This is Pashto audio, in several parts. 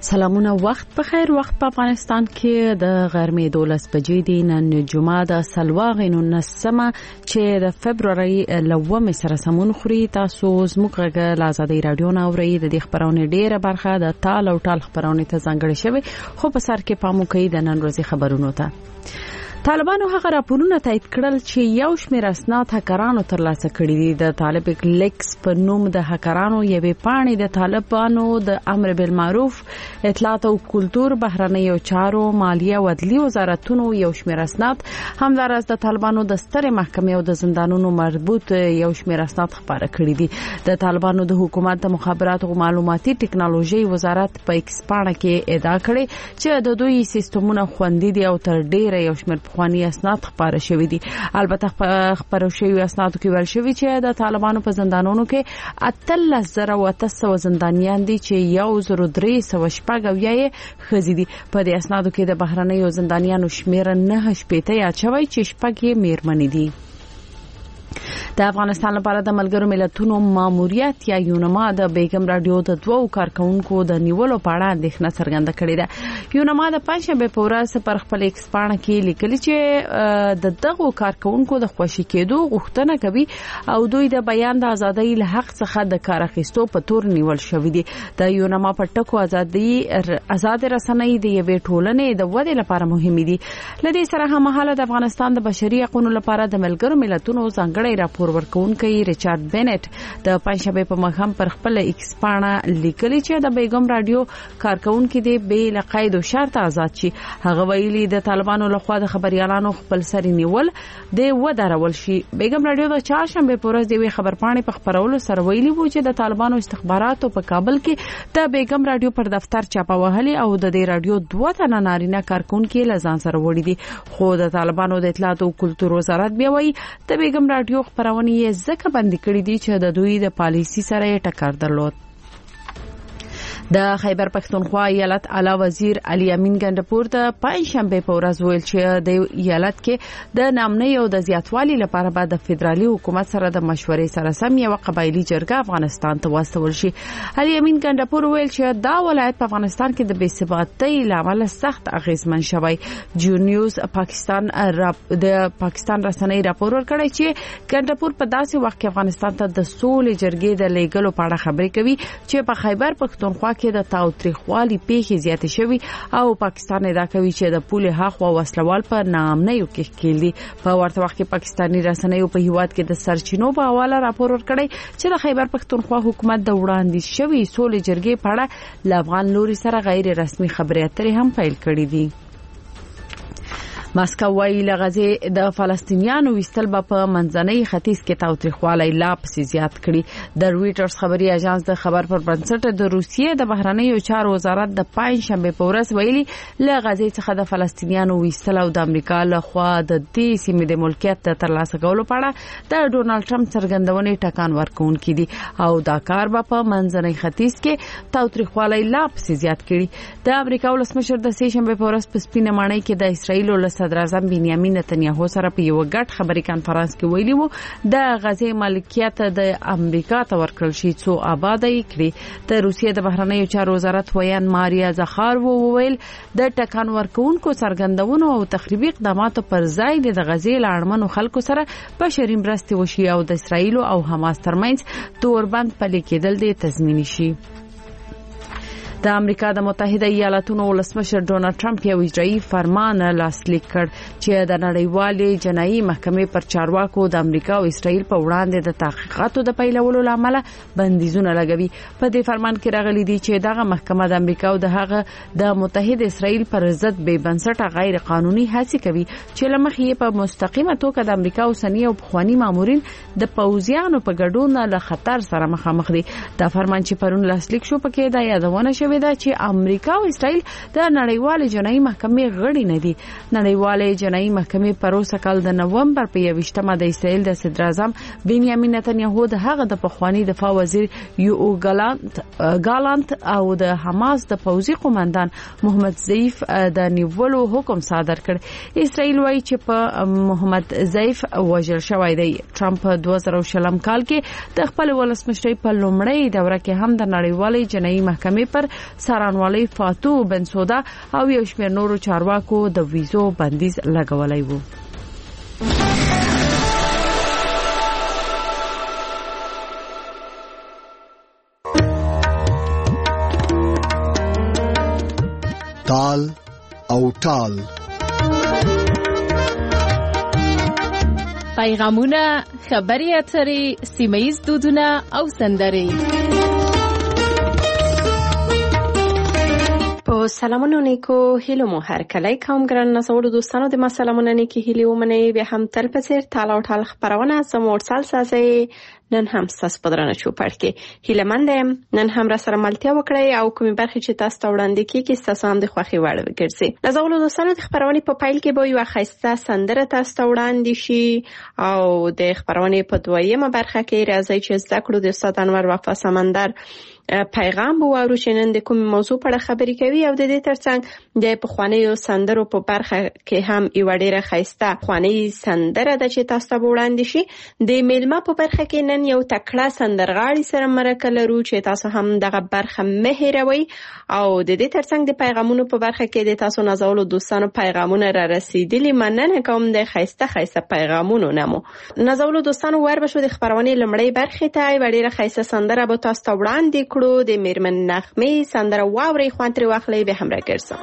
سلامونه، وخت بخیر. وخت په افغانستان کې د غرمې 12 بجې دی. نن جمعه د سلواغې 19 چې د فبرवरी 9 سره سمون خوري. تاسو زموږ غږ له آزادۍ رادیو نه اورئ. د دې خبرونه ډیره برخه د تال او ټال خبرونه ته ځانګړې شوی، خو په سر کې پام وکړئ د نن ورځې خبرونو ته. طالبانو هغه راپورونه تایید کړل چې یو شمېر اسناد هکرانو ترلاسه کړي دي. د طالب لیکس په نوم د هکرانو یوې پاڼې د طالبانو د امر بالمعروف، اطلاعات او کلتور، بهرنیو چارو، مالیه او عدلیه وزارتونو یو شمېر اسناد، همدارس د طالبانو د سترې محکمې او د زندانونو مربوط یو شمېر اسناد خبره کړي دي. د طالبانو د حکومت د مخابراتو او معلوماتي ټکنالوژي وزارت په ایکس پاڼه کې ادعا کړې چې د دوی سیستمونه خوندي دي او تر ډیره یو شمېر پخوانی اسناد خبره شوی دي. البته خبرو شوی اسنادو کې ویل شوی چې د طالبانو په زندانونو کې 13800 زندانیان دي چې 1316 یې خزي دي. په دې اسنادو کې د بهرنیو زندانیانو شمیر 9 یا چوي چې شپږ یې میرمنې دي. د افغانستان لپاره د ملګرو ملتونو ماموریت یا یونما د بیګم رادیو د دوو کارکونکو د نیولو په اړه اندېښنه څرګنده کړې ده. یونما د پنځشنبه په ورځ پر خپل ایکس پاڼه کې لیکلي چې د دغو کارکونکو د خوشي کېدو غوښتنه کوي او دوی د بیان د ازادۍ له حق څخه د کار اخیستو په تور نیول شوی دي. د یونما په ټکو آزاد رسنۍ د یوې ټولنې د ودې لپاره مهمه دي. لدې سره هممهاله د افغانستان د بشري حقوقو لپاره د ملګرو ملتونو ځانګړي راپور ورکونکي ریچارډ بینټ د پنځشنبه په ماښام پر خپل ایکس پاڼه لیکلي چې د بیګم رادیو کارکونکو دی به له قید او شرط آزاد شي. هغه ویلي د طالبانو لخوا د خبريالانو خپل سری نیول د ودرول شي. بیګم رادیو د چهارشنبه په ورځ د خبر پاڼې په خبرولو سره ویلي وو چې د طالبانو استخباراتو په کابل کې د بیګم رادیو پر دفتر چاپه وهلي او د دې رادیو 2 تنه نارینه کارکونکو له ځان سره وړي دي. خو د طالبانو د اطلاعات او کلتور وزارت بیا وایي د بیګم رادیو خبرونه یې ځکه بندي کړې دي چې د دوی د پالیسي سره یې ټکر درلود. د خیبر پښتونخوا ایالت اعلی وزیر علي امین ګندپور د پنځشنبه په ورځ ویل چې د ایالت کې د نامنۍ او د زیاتوالي لپاره به د فدرالي حکومت سره د مشورې سره سم یو قبایلی جرګه افغانستان ته واستول شي. علي امین ګندپور ویل چې دا ولایت په افغانستان کې د بې ثباتۍ لامل سخت اغیزمن شوی. جون نیوز پاکستان رسنۍ راپور ورکړی چې ګندپور په داسې وخت کې افغانستان ته د سولې جرګې د لیږلو په اړه خبرې کوي چې په خیبر پښتونخوا کې د تاوتریخوالي پیښې زیاتې شوي او پاکستان ادعا کوي چې د پولې هاخوا وسلوال په نامنیو کې ښکېل دي. په ورته وخت کې پاکستاني رسنیو په هیواد کې د سرچینو په حواله راپور ورکړی چې د خیبر پښتونخوا حکومت د وړاندیز شوی سولې جرګې په اړه له افغان لوري سره غیر رسمي خبرې اترې هم پیل کړې دي. ماسکو وايي له غزې د فلسطینیانو وستل په منځنۍ ختیځ کې تاوتریخوالی لا پسې زیات کړي. د رويټرز خبري اژانس د خبر پر بنسټ د روسیې د بهرنیو چارو وزارت د پنځشنبه په ورځ ویلي له غزې څخه د فلسطینیانو وستل او د امریکا له خوا د دې سیمې د ملکیت ترلاسه کولو په اړه د ډونالد ټرمپ څرګندونې ټکان ورکوونکي دي او دا کار په منځنۍ ختیځ کې تاوتریخوالی لا پسې زیات کړي. د امریکا ولسمشر د سهشنبه په ورځ په سپینه ماڼۍ کې د اسرایل صدر اعظم بنیامین نتنیاهو سره په یو غټ خبري کانفرنس کې ویلي وو د غزې ملکیت د امریکا ته ورکړل شي څو آباد یې کړي. د روسیې د بهرنیو چارو وزارت ویان ماریا زخارووا وویل د ټکان ورکوونکو څرګندونو او تخریبي اقداماتو پر ځای د غزې لاړمنو خلکو سره بشري مرستې وشي او د اسرایل او حماس ترمنځ توربند پلي کېدل دي تضمین شي. د امریکا د متحده ایالاتونو ولسمشر ډونالد ټرمپ یو اجرایي فرمان لاسلیک کړ چې د نړیوالې جنایي محکمې پر چارواکو د امریکا او اسرائیل په وړاندې د تحقیقاتو د پیلولو لامل بندیزونه لګوي. په دې فرمان کې راغلي دي چې دغه محکمه د امریکا او دغه د متحده اسرائیل پر ضد بې بنسټه غیر قانوني هڅې کوي چې لمخ یې په مستقیمه توګه د امریکا اوسنی او پخوانی مامورین د پوځیانو په ګډون له خطر سره مخامخ دي. دا فرمان چې پرون لاسلیک شو پکې دا یادونه شوې ده چې امریکا او اسرائیل د نړیوالې جنایي محکمې غړي نه دي. نړیوالې جنایي محکمې پروسه کال د نومبر په 21مه د اسرائیل د صدر اعظم بنیامین نتنیاهو د هغه د پخوانی دفاع وزیر یو ګالانت او د حماس د پوځي قومندان محمد ضعیف د نیولو حکم صادر کړ. اسرائیل وايي چې په محمد ضعیف وژل شوی دی. ټرمپ 2020 کال کې د خپل ولسمشرۍ په لومړۍ دوره کې هم د نړیوالې جنایي محکمې پر څارنوالۍ فاتو بنسودا او یو شمېر نورو چارواکو د ویزو بندیز لګولای وو. تال او ټال پیغامونه، خبري اترې، سیمه‌ییز دودونه او سندرې. سلامونه نیکو هیلو مو هر کله کوم ګران نسوړو دوستانو د ما سلامونه نیکی هیلو منی به هم تل پسیر تالا او ټال خبرونه سمور سالسازي نن هم تاسو پدرانه چوپړ کې هیله مندم نن هم را سره ملتیا وکړی او کومې برخې چې تاسو وړاندې کیږي تاسو هم د خوخي وړ وګرځي. نسوړو دوستانو د خبرونه په پایل کې به یو خاصه سندره تاسو وړاندې شي او د خبرونه په دویمه برخه کې راځي چې زده کړو د استاد انور وفا سمندر پیغام بو او شنن د کوم موضوع په اړه خبرې کوي او د دې ترڅنګ د پخوانیو سندرو په برخه کې هم یو ډیره خاصه خواني سندره د چې تاسو وړاندې شي. د میلمه په برخه کې نن یو تکړه سندرغاړي سره مرکه لرو چې تاسو هم دغه برخه مهیروي او د دې ترڅنګ د پیغامونو په برخه کې د تاسو نازولو دوستانو پیغامونه را رسیدلي. مننه کوم د خاصه پیغامونو نمو نازولو دوستانو ور بشو د خبرونه لمړی برخه ته ډیره خاصه سندره به تاسو وړاندې د میرمن نغمه سندره واوري خوانتري واخلې به هم راګرځم.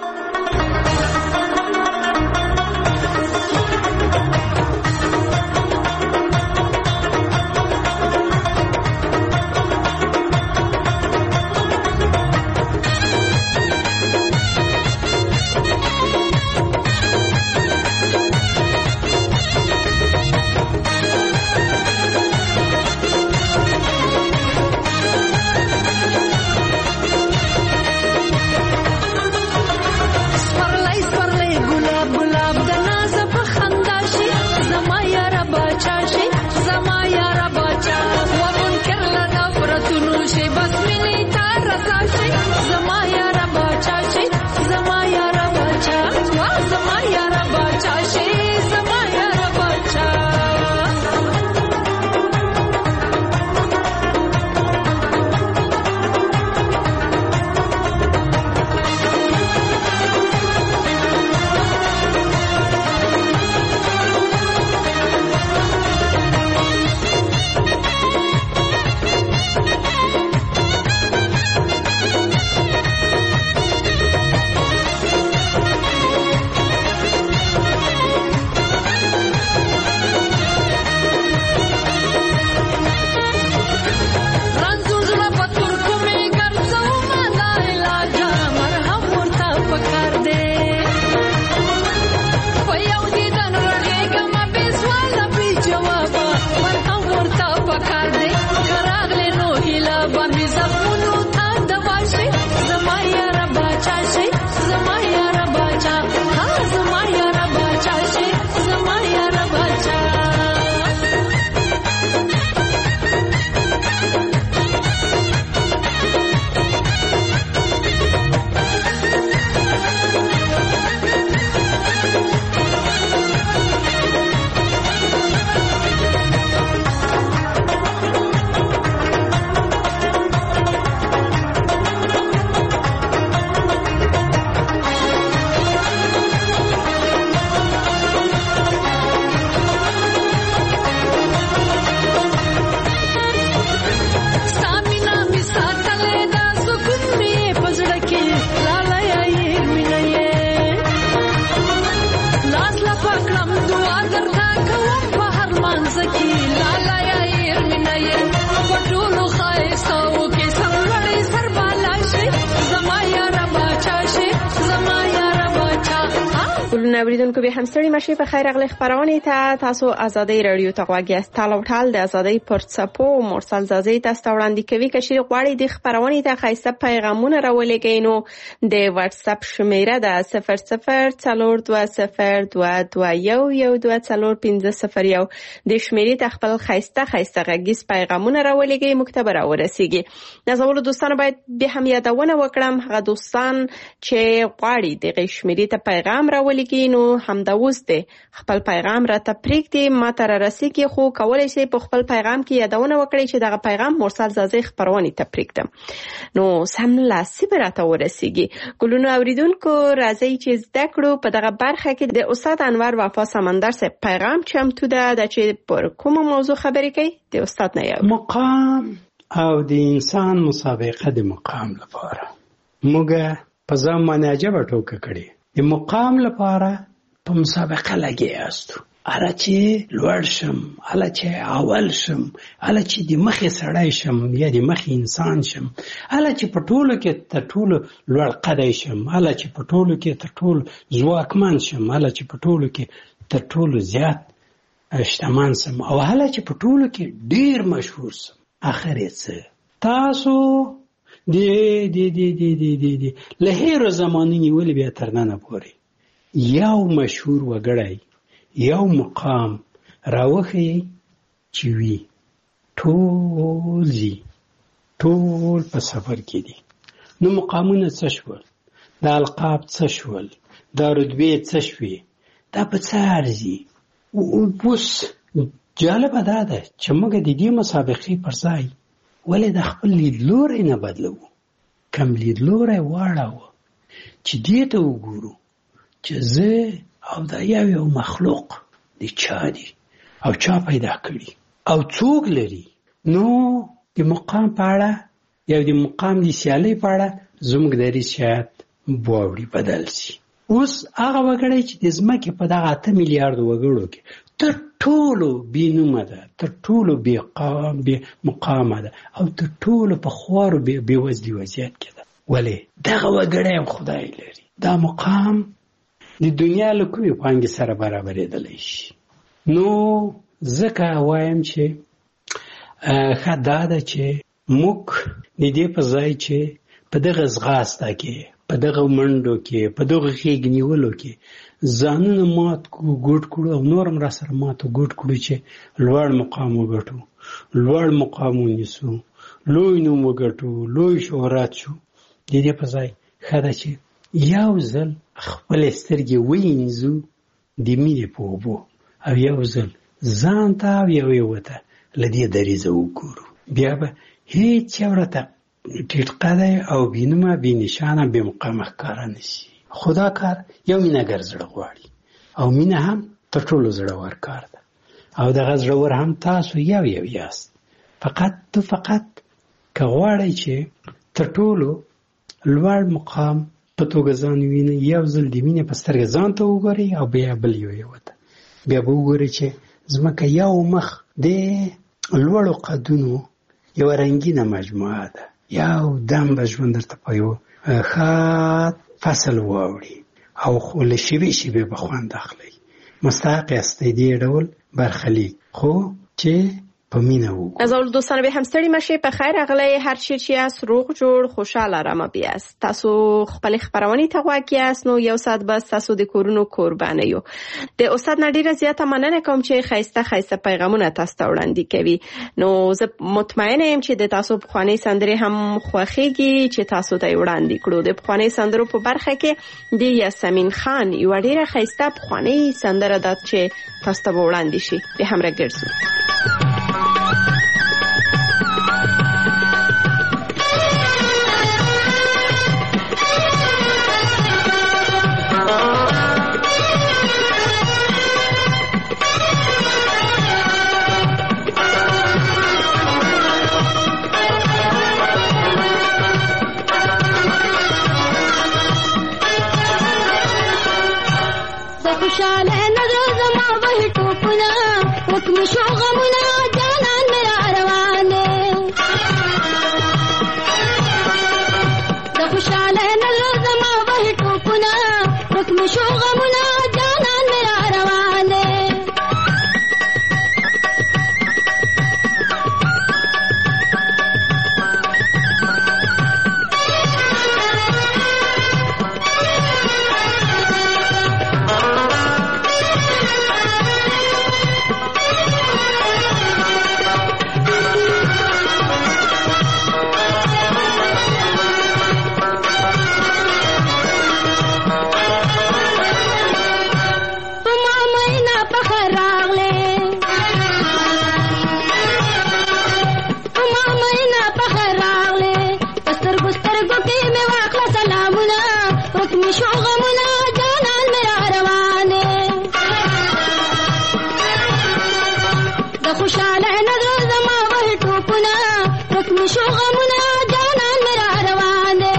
اوریدونکو به هم ستړي مشي په خیر اغلی خبرونه ته تاسو ازادي رادیو ته غواګی استالو ټال د ازادي پرڅپو مرسل زازي تاسو وړاندې کوي کشي غواړي د خبرونه ته خاصه پیغامونه راولېږئ نو د واتس اپ شمیره ده 004202211201 د شمیرې ته خپل خاصه غږیز پیغامونه راولېږئ مکتب راورسیږي. نازولو دوستانو باید به هم یادونه وکړم هغه دوستان چې غواړي د شمیرې ته پیغام راولېږي نو همدا اوس دی خپل پیغام را ته پریږدي ما ته را رسیږي خو کولی شي په خپل پیغام کې یادونه وکړي چې دغه پیغام مرسل زازی خبرونې ته پریږدم نو سملاسي به راته ورسیږي. ګلونو اوریدونکو راځي چې زده کړو په دغه برخه کې د استاد انور وفا سمندر صاحب پیغام چمتو ده چې پر کومه موضوع خبرې کوي د استاد نه یو مقام او د انسان مسابقه د مقام لپاره موږ په ځان باندې عجبه ټوکه کړې د مقام لپاره په مسابقه لګیا یاستو هله چې لوړ شم هله چې اول شم هله چې د مخې سړی شم یا د مخې انسان شم هله چې په ټولو کې تر ټولو لوړ قدی شم هله چې په ټولو کې تر ټولو ځواکمن شم هله چې په ټولو کې تر ټولو زیات شتمن سم او هله چې په ټولو کې ډیر مشهور سم اخر یې څه تاسو له هیرو زمانې نیولې بیا تر ننه پورې یو مشهور وګړی یو مقام راوښیي چې وي ټول په سفر کې دي. نو مقامونه څه شول؟ دا القاب څه شول؟ دا رتبې څه شوې؟ دا په څه ارزي؟ اوس جالبه دا ده چې موږ د دې مسابقې پر ځای ولې د خپل لیدلوری نه بدلو کم لیدلوری واړوو چې دې ته وګورو چې زه او دا یو مخلوق د چا دی او چا پیدا کړي او څوک لري. نو د مقام په اړه یا د مقام د سیالۍ په اړه زموږ دریځ شاید واوړي بدل شي. اوس هغه وګړی چې د ځمکې په دغه 8 میلیارد وګړو کې تر ټولو بې نومه ده تر ټولو بې مقامه ده او تر ټولو په خوارو بې وزلي وضعیت کې ده. ولې دغه وګړی هم خدای لري. دا مقام د دنیا له کومې پانګې سره برابرېدلی شي. نو ځکه وایم چې ښه دا ده چې موږ د دې په ځای چې په دغه ځغاسته کې په دغه منډو کې په دغه غېږ نیولو کې ځانونه مات ګوډ کړو او نور هم را سره مات ګوډ کړو چې لوړ مقام وګټو لوړ مقام ونیسو لوی نوم وګټو لوی شهرت شو. د دې په ځای ښه ده چې یو ځل خپلې سترګې وینځو د مینې په اوبو او یو ځل ځان ته او یو ته له دې دریځه وګورو بیا به هیڅ یو راته ټیټ قدی او بینومه بې نشانه بې مقامه ښکاره نه شي. خو دا کار یو مینهګر زړه غواړي او مینه هم تر ټولو زړور کار ده او دغه زړور هم تاسو یو یاست. فقط که غواړئ چې تر ټولو لوړ مقام په توګه ځان وینئ یو ځل د مینې په سترګه ځان ته وګورئ او بیا بل یو ته بیا به وګورئ چې ځمکه یو مخ د لوړو قدونو یو رنګینه مجموعه ده. یو دم به ژوند درته په یو ښه فصل واوړي او له شیبې به خوند اخلئ. مستحق یاستئ دې ډول برخلیک خو چې په مینه وګورئ. نازول دوستان به هم ستړي مشئ په خیر اغلی هر چی چې یاست روغ جوړ خوشاله رمه بیاست. تاسو خپل خبرونې ته غوږ یاست نو یو ساعت بس تاسو د کورونو قربانه یو. د استاد نډیره زیاته مننه کوم چې خیسته پیغامونه تاسو ته وړاندې کوي. نو زه مطمئنه یم چې د تاسو پخوانی سندرې هم خوښیږي چې تاسو ته وړاندې کړو. د پخوانی سندرو په برخه کې د یاسمین خان یو ډیره خیسته پخوانی سندره ده چې تاسو ته وړاندې شي. به هم راګرځو. خوشاله نظر زما به ټوپونه وکم شو غم خوشاله نظر زما وه ټوپونه رکمي شو غمونه جانان میرا روان دی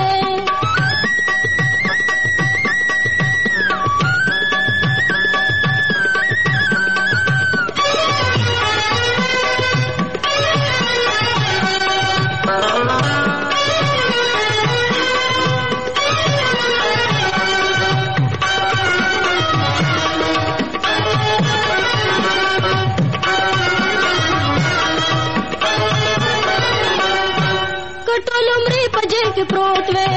پروت وے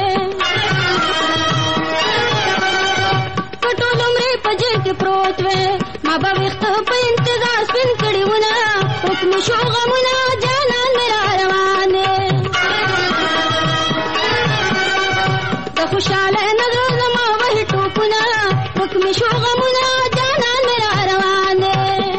کټول عمرې په جیب کې پروت وے ما به وخت په انتظار سپین کړي ونه حکم شو غمونه جانان میرا روان دی د خوشاله نظر زما وه ټوپونه حکم شو غمونه جانان میرا روان دی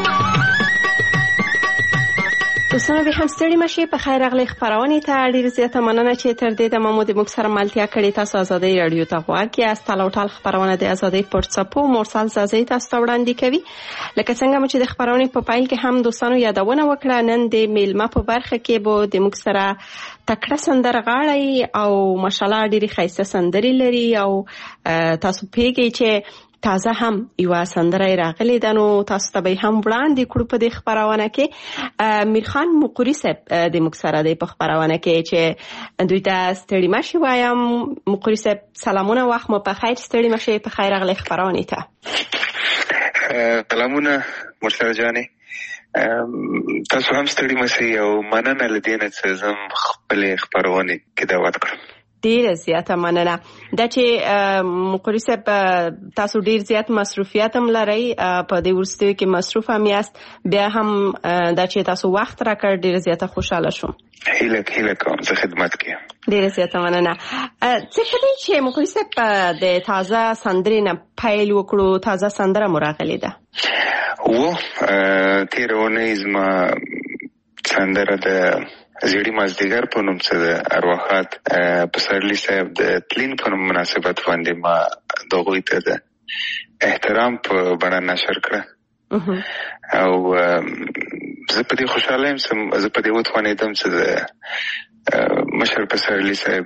دوستانو به هم ستړي مشي په خیر راغلی خبرونه ته ډیر زیاته مننه چې تر دې د مو د موږ سره ملتیا کړې تاسو ازادي رادیو ته غواړئ است تلاوټال خبرونه د ازادي پورتسپو مرسل زازي تاسو وړاندې کوي لکه څنګه چې د خبرونه په پایل کې هم دوستانو یادونه وکړه نن د میلمه په برخه کې به د موږ سره تکړه سندرغاړی او ماشاءالله ډیره ښایسته سندري لري او تاسو پیګی چې تازه هم یو سندره راغلی د نو تاسو ته به هم وړاندې کړو په دې خبرونه کې میرخان مقری صاحب د مکسره د په خبرونه کې چې دوی ته ستړي مشي وایم مقری صاحب سلامونه وخت مو په خیر ستړي مشي په خیر راغلی خبرونه ته سلامونه مرسل جانې تاسو هم ستړي مشي او مننه لدینه چې زم خپل خبرونه کې دعوت کړم ډیر زیاته مننه دا چې مقری صاحب تاسو ډیر زیات مصروفیت هم لرئ په دې ورستیو کې مصروف هم یاست بیا هم دا چې تاسو وخت راکړ ډیر زیاته خوشاله شوم هیله کوم زه خدمت کوم ډیر زیاته مننه څه کله چې مقری صاحب د تازه سندرې نه پیل وکړو تازه سندره مراغلی ده و تیرونه زما سندره د زیړی مازدیګر په نوم څه د ارواحات پسرلی صاحب د تلین په مناسبت باندې ما دغه ته د احترام په بڼه نشر کړه او زه په دې خوشاله یم زه په دې وتوانېدم چې د مشر پسرلی صاحب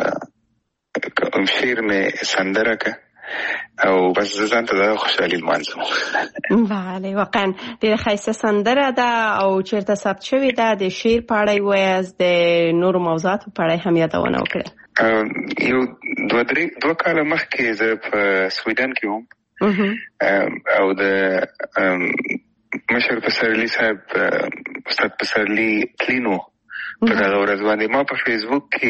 شعر مې سندره که او بس ځان ته د خوشحالي لمانځم بله واقعا ډېره ښایسته سندره ده او چېرته ثبت شوې ده د شعر په اړه یې ووایاست د نورو موضوعاتو په اړه هم یادونه وکړه یو دوه کاله مخکې زه په سویډن کې وم او د مشر پسرلی صاحب استاد پسرلی تلینو په دغه ورځ باندې ما په فیسبوک کې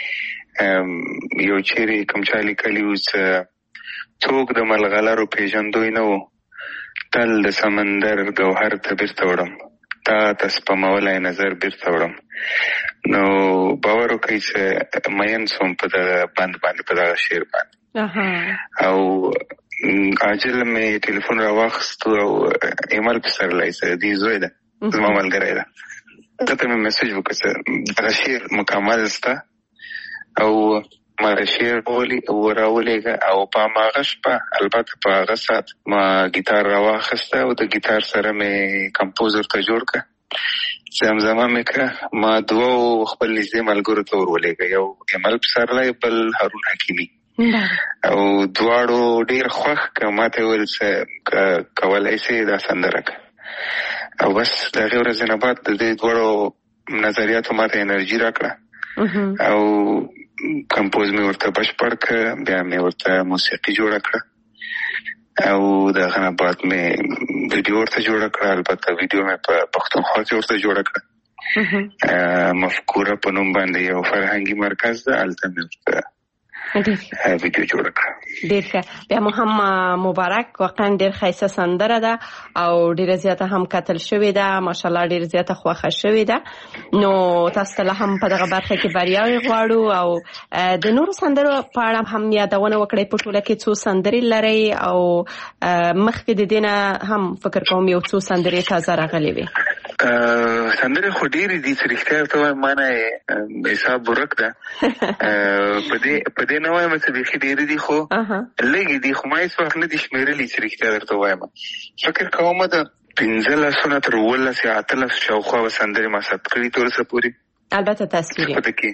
یو چیرې کوم چا لیکلي و چې څوک د ملغلرو پیژندوی نه و تل د سمندر ګوهر ته بیرته وړم تا ته سپمولی نظر بیرته وړم نو باور وکړئ چې مین سوم په دغه بند باندې په دغه شعر باندې او عاجل مې ټلیفون راواخیستو او ایمل پسرلی چې دې زوی ده زما ملګری ده ته مې میسج وکړه چې دغه شعر مکمل سته او ما شعر راولېږه او په هماغه شپه البته په هغه ساعت ما ګیتار راواخیسته او د ګیتار سره مې کمپوزر ته جوړ کړه زمزمه مې کړه ما دوه خپل نږدې ملګرو ته ورولېږه یو ایمل پسرلی بل هارون حکیمي او دواړو ډېر خوښ که ما ته ویل چې کولی شې دا سندره کړه او بس د هغې ورځې نه بعد د دې دواړو نظریاتو ما ته انرژي راکړه او کمپوز مې ورته بشپړ کړه بیا مې ورته موسیقي جوړه کړه او دغه نه بعد مې ویډیو ورته جوړه کړه البته ویډیو مې په پښتونخوا کې ورته جوړه کړه مفکوره په نوم باندې یو فرهنګي مرکز ده هلته مې ورته ویډیو جوړه کړه ډېر ښه بیا مو هم مبارک واقعا ډېر ښایسته سندره ده او ډېره زیاته هم کتل شوې ده ماشاءالله ډېر زیاته خوښه شوې ده نو تاسو ته هم په دغه برخه کې بریاوې غواړو او د نورو سندرو په اړه هم یادونه وکړئ په ټوله کې څو سندرې لرئ او مخکې د دې نه هم فکر کوم یو څو سندرې تازه راغلې وي سندرې خو ډېرې دي چې رښتیا ورته وایم ما نه حساب ورک ده په دې نه وایم چې بیخي ډېرې دي خو لږې دي خو ما هېڅ وخت نه دي شمېرلي چې رښتیا درته وایم فکر کوم د 15 تر 17 یا 18 شاوخوا سندرې ما ثبت کړي تر اوسه پورې. البته تصویري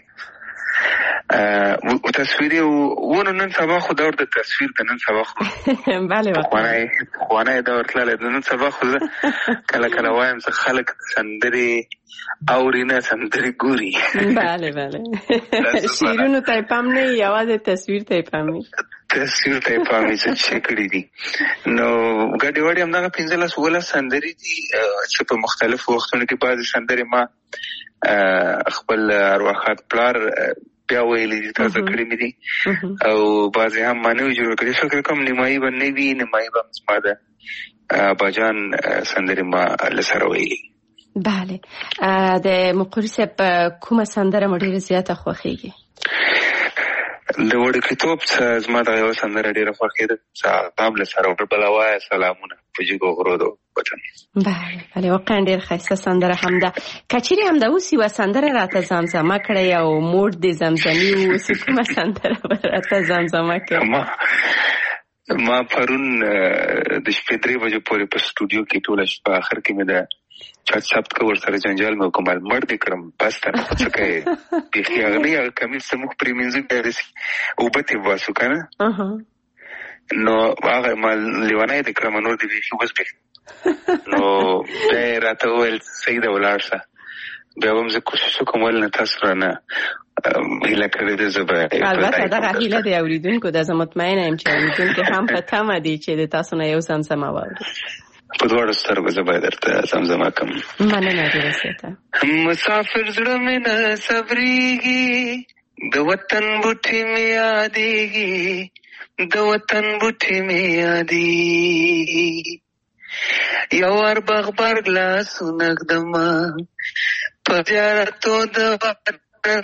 او تصویري ونه نن سبا خو دور د تصویر د نن سبا خو بله خوانه دور تللی د نن سبا خو کله کله وایم چې خلک سندرې اوري نه سندرې ګوري. بله شیرونو ته پام نه یوازې تصویر ته پام وي چې کړي دي. نو ګډې وړې همدغه 15-16 سندرې دي چې په مختلفو وختونو کې بعضې سندرې ما خپل ارواښاد پلار بیا ویلي دي تازه کړي مې دي او بعضې هم ما نوي جوړ کړي. فکر کوم نیمایي به نه وي نیمایي به زما د اباجان سندرې ما له سره ویلي. بله د مقري صاحب کومه سندره مو ډېره زیاته خوښېږي؟ د وړکتوب څخه زما دغه یوه سندره ډېره خوښېده چې هغه هم له سره بله وایه سلامونه په جګو غرو د وطن. بله واقعا ډېر ښایسته سندره هم ده. که چیرې همدا اوس یوه سندره راته زمزمه کړئ او موډ د زمزمي اوسي کومه سندره به راته زمزمه کړئ؟ ما پرون د شپې 3 بجو پورې په سټوډیو کې ټوله شپه آخر کې مې د چا ثبت که ورسره جنجال مې وکړم مړ دې کړم بس ته څه کوې بیخي هغه نه هغه کمیس ته موږ پرې مینځو بیا داسې اوبه ترې باسو که نه نو هغه ما لیونی دې کړم نور دې بیخي اوس بیخي نو بیا یې راته وویل صحیح ده ولاړ شه. بیا به هم زه کوشش وکړم ولې نه تاسو رانه هیله کړې ده زه به البته دغه هیله د اورېدونکو ده. زه مطمئنه یم چې اورېدونکي هم په تمه دي چې د تاسو نه یو زمزمه واوري. په دواړو سترګو زه باید درته زمزمه کړم. مننه ډېره زیاته. مسافر زړه مې نه صبرېږي د وطن بوټي مې یادېږي د وطن بوټي مې یادېږي یو وار بغبر لاسونه ږدمه په زیارتو د وطن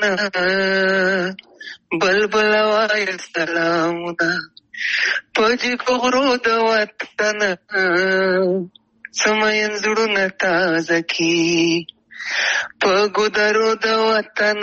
بلبل وایه سلامونه په جګو غرو د وطن سمین زړونه تازه کی په ګودرو د وطن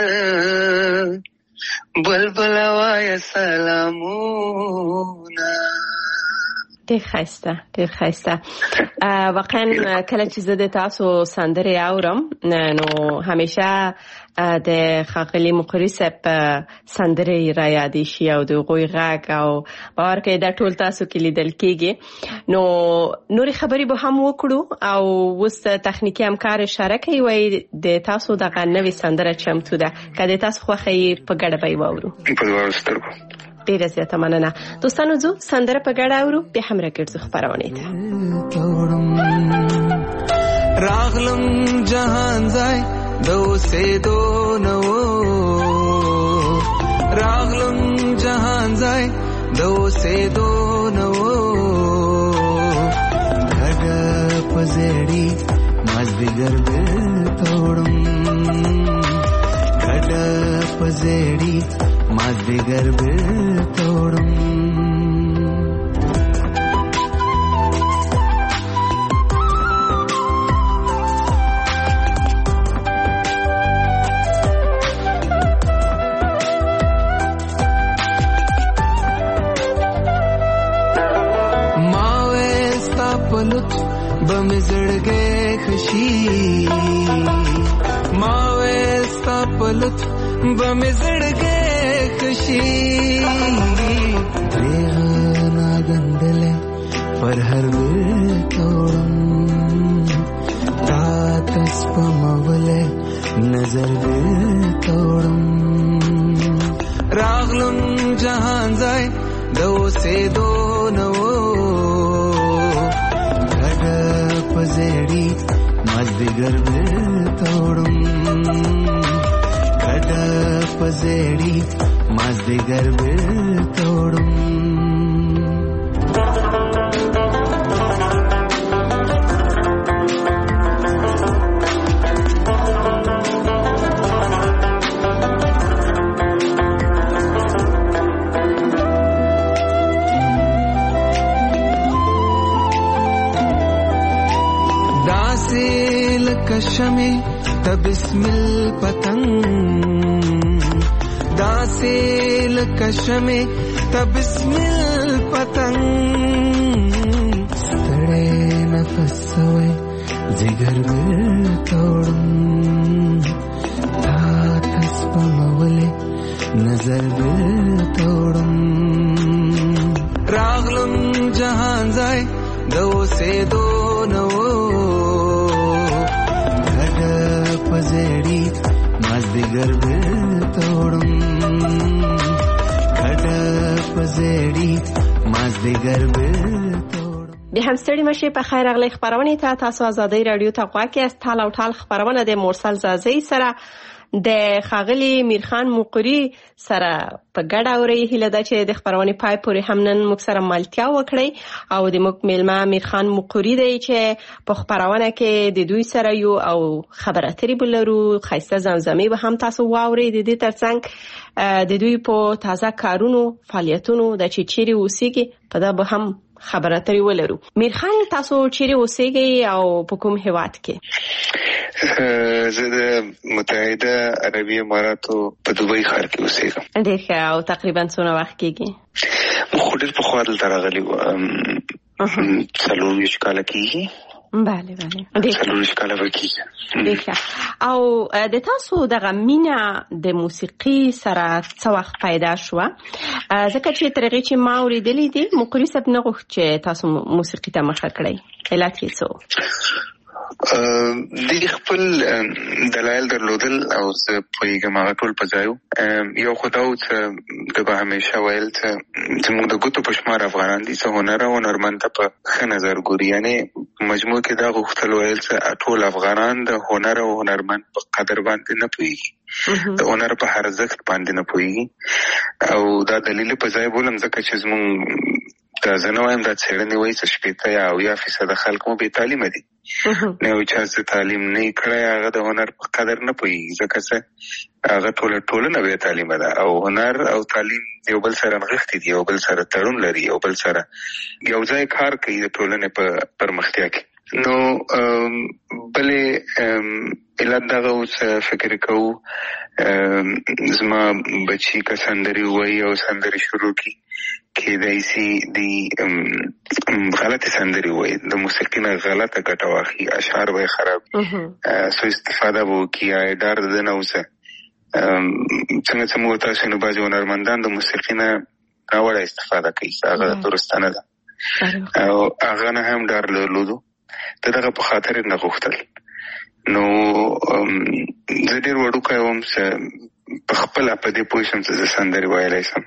بلبل وایه سلامونه. ډېر ښایسته ډېر ښایسته. واقعا کله چې زه د تاسو سندرې اورم نو همیشه د ښاغلي مقري صاحب سندرې را یادې شي او د هغوی غږ او باور کوئ دا ټول تاسو کې لیدل کېږي. نو نورې خبرې به هم وکړو او اوس تخنیکي همکار اشاره کوي وایي د تاسو دغه نوې سندره چمتو ده که د تاسو خوښه یې په ګډه به یې واورو. په دواړو سترګو. ډېره زیاته مننه. دوستانو ځو سندره په ګډه اورو بیا هم راګرځو خپرونې ته. راغلم جهان ځای د اوسېدو نه و راغلم جهان ځای د اوسېدو نه و ګډه په زړی مازدیګر بېرته وړم ګډه په زړی مازدیګر بېرته وړم بمزړګې خشي ما وستا پلت بمزړګې خشي دیغنا غندله پر هر توړم تا تس پموله نظر توړم راغلم جهان ځای د اوسېدو نو پزړی مازدیګر بېرته وړم ګډه پزړی مازدیګر بېرته وړم کشمه ته بسم الپتنگ داسې لکشمه ته بسم الپتنگ ستړی نفس وای जिगर तोड़म था तस्पमवले नजर तोड़म रागलम जहान जाए दो से दो नवो घट पजेड़ी मजदिगर तोड़म घट पजेड़ी मजदिगर د همستړي مشه په خیر اغلی خبرونه ته تاسو آزادۍ رادیو ته غواکې است ټال او ټال خبرونه د مرسل زازي سره د خاغلی میرخان مقری سره په ګډه اوري هله د چې د خبرونه پای پورې هم نن موږ سره ملتیا وکړي او د موږ میلمه میرخان مقری دی چې په خبرونه کې د دوی سره یو او خبره اترې بلرو خاصه زمزمه به هم تاسو واوري د دې ترڅنګ د دوی په تازه کارونو فعالیتونو د چیرې اوسېږي په دا به هم خبره اترې ولرو. میرخان تاسو چیرې اوسېږئ او په کوم هیواد کې؟ زه د متحده عربي اماراتو په دوبۍ ښار کې اوسېږم. ډېر ښه. او تقریبا څونه وخت کېږي؟ خو ډېر پخوا دلته راغلي وو، 40 کاله کېږي. بله بله. 40 کاله به کېږي. ډېر ښه. او د تاسو دغه مینه د موسیقي سره څه وخت پیدا شوه؟ ځکه چې تر هغې چې ما اورېدلي دي مقري صاحب نه غوښت چې تاسو موسیقي ته مخه کړئ. علت یې څه و؟ د خپل دلایل درلودل او زه پوهېږم هغه ټول په ځای و. یو خو دا و چې ده به همیشه ویل چې زموږ د ګوتو په شمار افغانان دي چې هنر او هنرمند ته په ښه نظر ګوري. یعنې مجموع کې دا غوښتل ویل چې ټول افغانان د هنر او هنرمند په قدر باندې نه پوهېږي، د هنر په ارزښت باندې نه پوهېږي. او دا دلیل په ځای بولم ځکه چې زموږ دا زه نه وایم دا څېړنې وایي چې 80 یا 90% خلک مو بې تعلیمه دي. نه یو چا چې تعلیم نه یې کړی هغه د هنر په قدر نه پوهېږي، ځکه چې هغه ټولنه بې تعلیمه ده او هنر او تعلیم یو بل سره نغښتي دي، یو بل سره تړون لري، یو بل سره یو ځای کار کوي د ټولنې په پرمختیا کې. نو بلې علت دغه اوس فکر کوو زما بچی که سندرې ووایي او سندرې شروع کړي کېدای شي د غلطې سندرې ووایي، د موسیقي نه غلطه ګټه واخلي، اشعار به یې خراب سو استفاده به وکړي یا یې ډار د ده نه اوسه. څنګه چې موږ تاسو نو بعضې هنرمندان د موسیقي نه ناوړه استفاده کوي، هغه درسته نه ده او هغه نه هم ډار درلودو، د دغه په خاطر نه غوښتل. نو زه ډېر وړوکی وم چې په خپله په دې پوه شم چې زه سندرې ویلی شم.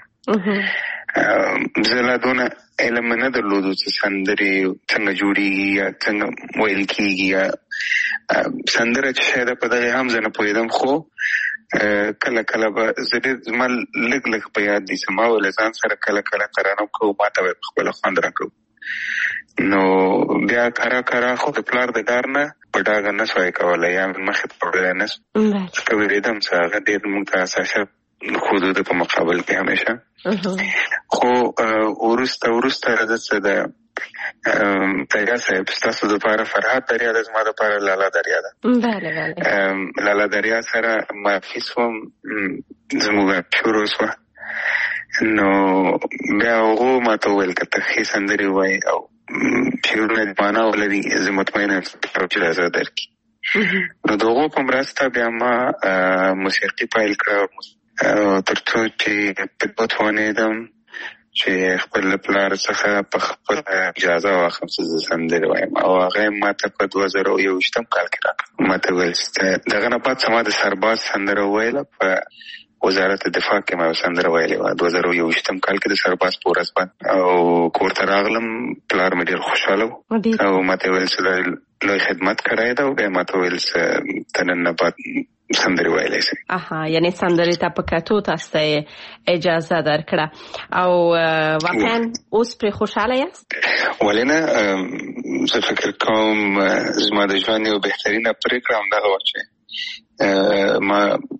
زه لا دونه علم نه درلودو چې سندرې څنګه جوړېږي یا څنګه ویل کېږي یا سندره چې شاید په دغې هم زه نه پوهېدم. خو کله کله به زه ډېر زما لږ لږ په یاد دي چې ما به له ځان سره کله کله ترانه کوو، ما ته به یې په خپله خوند راکوو. نو بیا کرا خو د پلار د ډار نه په ډاګه نه سوای کولی یا مخې ته وړلی نه سو، ځکه وېرېدم چې هغه ډېر موږ ته حساسیت ښودو د په مقابل کې همیشه. خو وروسته زه څه د دریا صاحب ستاسو دپاره فرهاد دریا ده، زما دپاره لالا دریا ده. لالا دریا سره معرفي سوم، زموږ شروع سوه. نو بیا هغو ما ته وویل که ته ښې سندرې ووایې او شعرونه دې معنا ولري زه مطمئنه یم چې اجازه درکړي. نو د هغو په مرسته بیا ما موسیقي پیل کړه تر څو چې په وتوانېدم چې خپل پلار څخه په خپل اجازه واخلم چې زه سندرې وایم او هغه یې ما ته په 2021 کال کې راکړه. ما ته ویل دغه نه بعد ما د سرباز سندره وویله په وزارت دفاع کې ما سندره ویلې وه 2021 کال کې د سرباز په ورځ باندې او کور ته راغلم. پلار مې ډېر خوشحاله و او ما ته ویل چې دا لوی خدمت کړی ده او بیا ما ته ویل چې ته نن نه بعد سندرې ویلی شي. یعنې سندرې ته په کتو تاسو ته اجازه درکړه او واقعا اوس پرې خوشحاله یاست؟ ولې نه، زه فکر کوم زما د ژوند یو بهترینه پرېکړه همدغه وه چې ما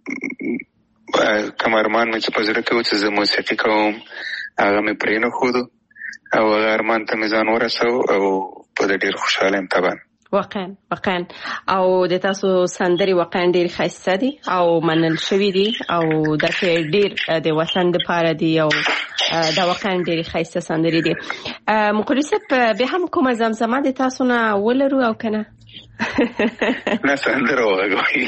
کوم ارمان مې چې په زړه کې و چې زه موسیقي کوم هغه مې پرې نه ښودو او هغه ارمان ته مې ځان ورسو او په دې ډېر خوشحاله یم طبعا. واقعا او د تاسو سندرې واقعا ډېر ښایسته دي او منل شوي دي او داسې ډېر د وطن دپاره دي او دا واقعا ډېرې ښایسته سندرې دي. مقري صاحب بیا هم کومه زمزمه د تاسو نه ولرو او که نه؟ نه سندره وغږوي.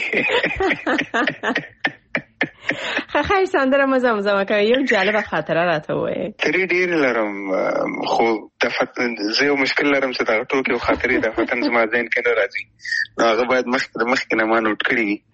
خیر سندره مزمزمه کوي. یو جالبه خاطره راته وایي. ترې ډېر لرم خو زه یو مشکل لرم چې دغه ټوکې او خاطرې دفتن زما ذهن کې نه راځي، نو هغه باید مخکې نه ما نوټ کړي وي.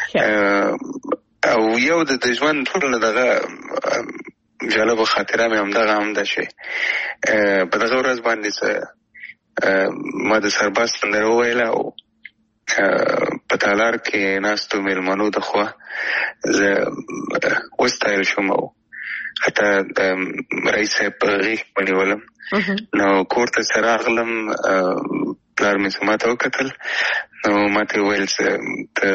او یو د ژوند ټول نه دغه جالبه خاطره مې همدغه هم ده چې په دغه ورځ باندې ما د سرباز سندره وویله او په تالار کې ناستو مېلمنو د خوا زه وستایل شوم او حتی رئیس صاحب په غېږ ونیولم. نو کور ته چې راغلم پلار مې ما ته وکتل، نو ما ته وویل ته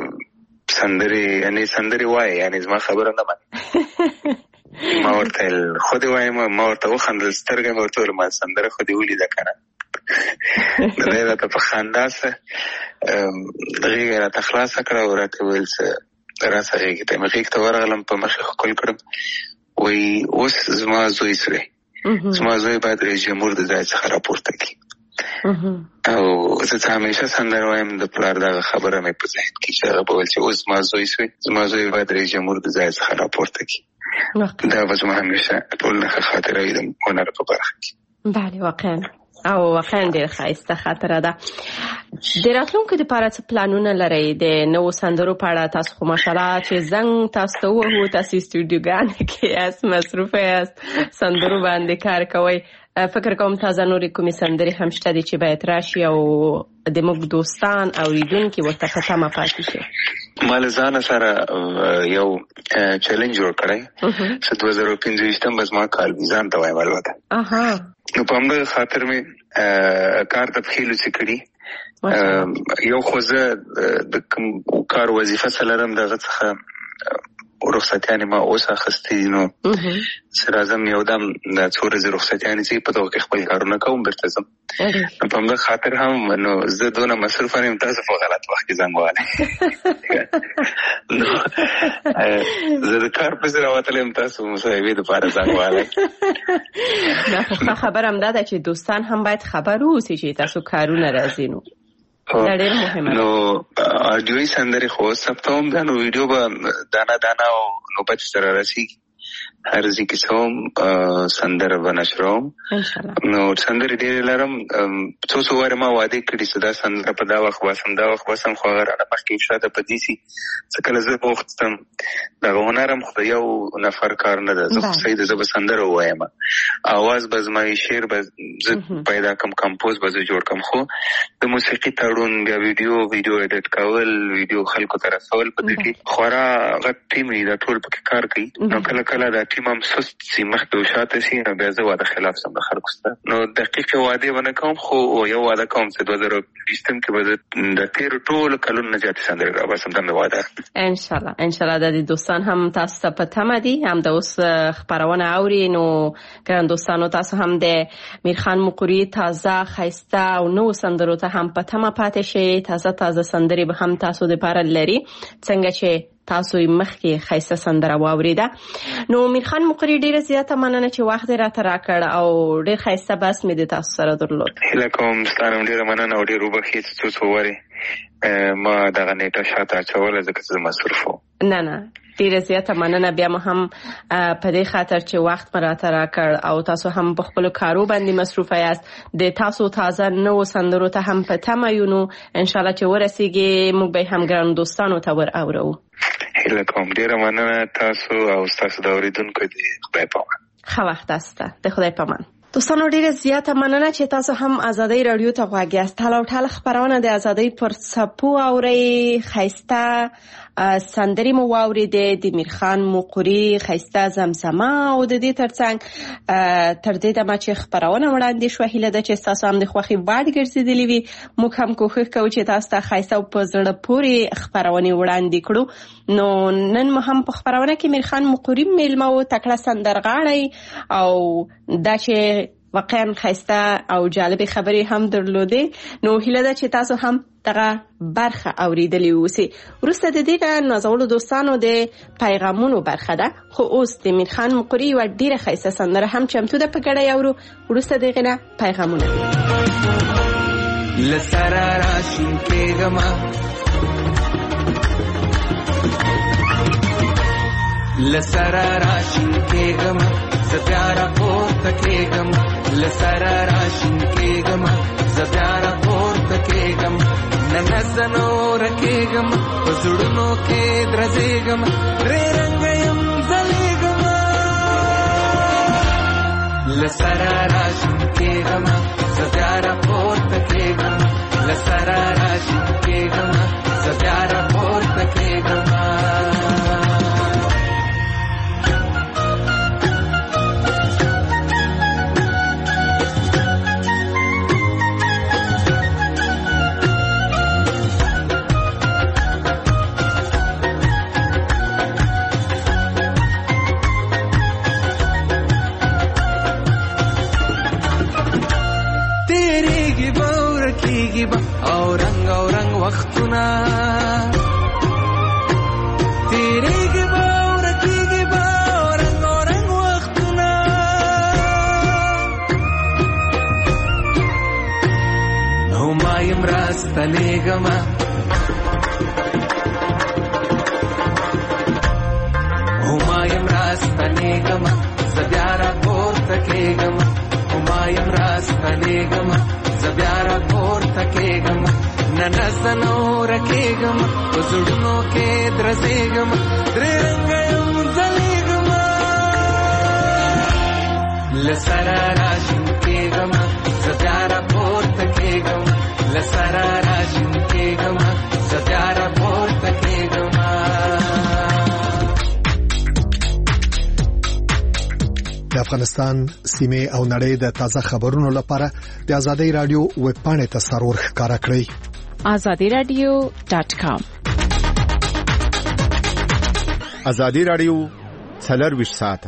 سندرې وایې، یعنې زما خبره نه منې. ما ورته ویل خو دې وایم، ما ورته وخندل، سترګه مې ورته ویل ما سندره خو دې ولیده که نه. دی راته په خندا سه غېږه راته خلاصه کړه او راته ویل راسه غېږې ته. مې غېږ ته ورغلم، په مخې ښکل کړم، وایي اوس زما زوی سوی، زما زوی باید رئیس جمهور د ځای څخه راپورته کړي. او زه همیشه سندره وایم، د پلار دغه خبره مې په ذهن کې چې هغه به ویل چې اوس زما زوی سوی، زما زوی باید رئیس جمهور د ځای څخه راپورته کړي. دا به زما همیشه ټول نښه خاطره وي د هنر په برخه کې. بله واقعا او واقعا ډېر ښایسته خاطره ده. د راتلونکي دپاره څه پلانونه لرئ د نوو سندرو په اړه؟ تاسو خو ماشاءالله چې زنګ تاسو ته ووهو، تاسو استودیوګانو کې یاست، مصروفه یاست، سندرو باندې کار کوئ. فکر کوم تازه نورې کومې سندرې هم شته دي چې باید راشي او د موږ دوستان اوریدونکي ورته په تمه پاتې شي؟ ما له ځانه سره یو چیلنج جوړ کړی چې 2025 به زما کال وي، ځان ته وایم البته. نو په همدغه خاطر مې کار ته پښې لوڅې کړي. یو خو زه د کوم کار وظیفه څه لرم دغه څخه رخصتیانې ما اوس اخیستې دي، نو زه راځم یو دم دا څو ورځې رخصتیانې چې په دغه کې خپل کارونه کوم بېرته ځم. نو په همدغه خاطر هم نو زه دونه مصروفه یم، تاسو په غلط وخت کې زنګ وهلی. نو زه د کار پسې راوتلی یم، تاسو مصاحبې دپاره زنګ وهلی. ښه خبره همدا ده چې دوستان هم باید خبر واوسي چې تاسو کارونه راځي. نو دا ډېر مهمه ده. نو آډیوي سندرې خو ثبتوم بیا، نو ویډیو به دانه او نوبت سره رسېږي. هر ځای کې څه سندره به نشروم. نو سندرې ډېرې لرم، څو وارې ما وعدې کړي چې دا سندره په دا وخت باسم، دا وخت باسم، خو هغه رانه مخکې شاته په دې سي څه کله زه وغوښتم دغه هنر هم خو د یو نفر کار نه ده. زه خو صحیح ده، زه به سندره ووایم، اواز به زما شعر به زه پیدا کړم، کمپوز به زه جوړ کړم، خو د موسیقي تړون بیا ویډیو ایډیټ کول، ویډیو خلکو ته رسول، په دې کې خورا غټ ټیم دی، دا ټول پکې کار کوي. نو کله دا ټیم هم سست سي، مخکې وشاته سي، نو بیا زه واده خلاف سم د خلکو سره. نو دقیقې وعدې ونه کوم، خو یو وعده کوم چې 2020 کې به زه د تېرو ټولو کلونو نه زیاتې سندرې راباسم. دا مې وعده. انشاءالله د دوستان هم تاسو ته په تمه دي، هم د اوس خپرونه اوري. نو ګران دوستانو، تاسو هم د میرخان مقری تازه ښایسته او نوو سندرو ته هم په تمه پاتې شئ. تازه سندرې به هم تاسو دپاره لري، څنګه چې تاسو یې مخکې ښایسته سندره واورېده. نو میرخان مقری ډېره زیاته مننه چې وخت یې راته راکړ او ډېر ښایسته بحث مې د تاسو سره درلود. هیله کوم ستا نه ډېره مننه او ډېر وبښئ چې څو وارې ما دغه نیټه شاته اچوله ځکه چې زه مصروف وم. نه ډېره زیاته مننه. بیا مو هم په دې خاطر چې وخت مې راته راکړ او تاسو هم په خپلو کارو باندې مصروفه یاست. د تاسو تازه نوو سندرو ته هم په تمه یو. نو انشاءالله چې ورسېږي موږ به هم ګرانو دوستانو ته ور اورو. هیله کوم ډېره مننه تاسو او ستاسو د اورېدونکو د خدای په امان. ښه وخت تاسو ته. د خدای په امان. دوستانو ډیره زیاته مننه چې تاسو هم ازادۍ رادیو ته غوږ یاست. ټال خبرونه د ازادۍ پر څپو اورئ. ښایسته سندرې مو واورېدې د میرخان مقری، ښایسته زمزمه، او د دې ترڅنګ تر دې دمه چې خبرونه وړاندې شوه، هیله ده چې تاسو هم د خوښۍ وړ ګرځېدلې وي. موږ هم کوښښ کوو چې تاسو ته ښایسته او په زړه پورې خبرونې وړاندې کړو. نو نن مو هم په خبرونه کې میرخان مقری میلمه و، تکړه سندرغاړی، او دا چې واقعا ښایسته او جالبې خبرې هم درلودې. نو هیله ده چې تاسو هم دغه برخه اوریدلې اوسئ. وروسته د دې نازولو دوستانو د پیغامونو برخه ده، خو اوس د میرخان مقری یوه ډېره ښایسته سندره هم چمتو ده، په ګډه یې اورو. وروسته د هغې نه پیغامونه. لسرا راشین کېږم لسرا راشین کېږم زه بیا راپورته کېږم لسرا راشین کېږم زه بیا راپورته کېږم نه زه نوره کېږم په زړونو کې درزېږم درې رنګه یم ځلېږم لسرا راشین کېږم زه بیا راپورته کېږم لسرا راشین کېږم زه بیا راپورته کېږم او رنگ وختونه تیریږي به او رکیږي به او رنگ وختونه نو ما یم راستنېږم او ما یم راستنېږم زه بیا راپورته کېږم او ما یم راستنېږم زه بیا راپورته کېږم نه زه نوره کېږم په زړونو کې درزېږم درې رنګه یم ځلېږم لسرا راشین کېږم زه بیا راپورته کېږم لسرا راشین کېږم زه بیا راپورته کېږم د افغانستان سیمې او نړۍ د تازه خبرونو لپاره د ازادي رادیو ویب پاڼې ته سرور ښکارا کړئ azadiradio.com ازادي رادیو 24 ساعته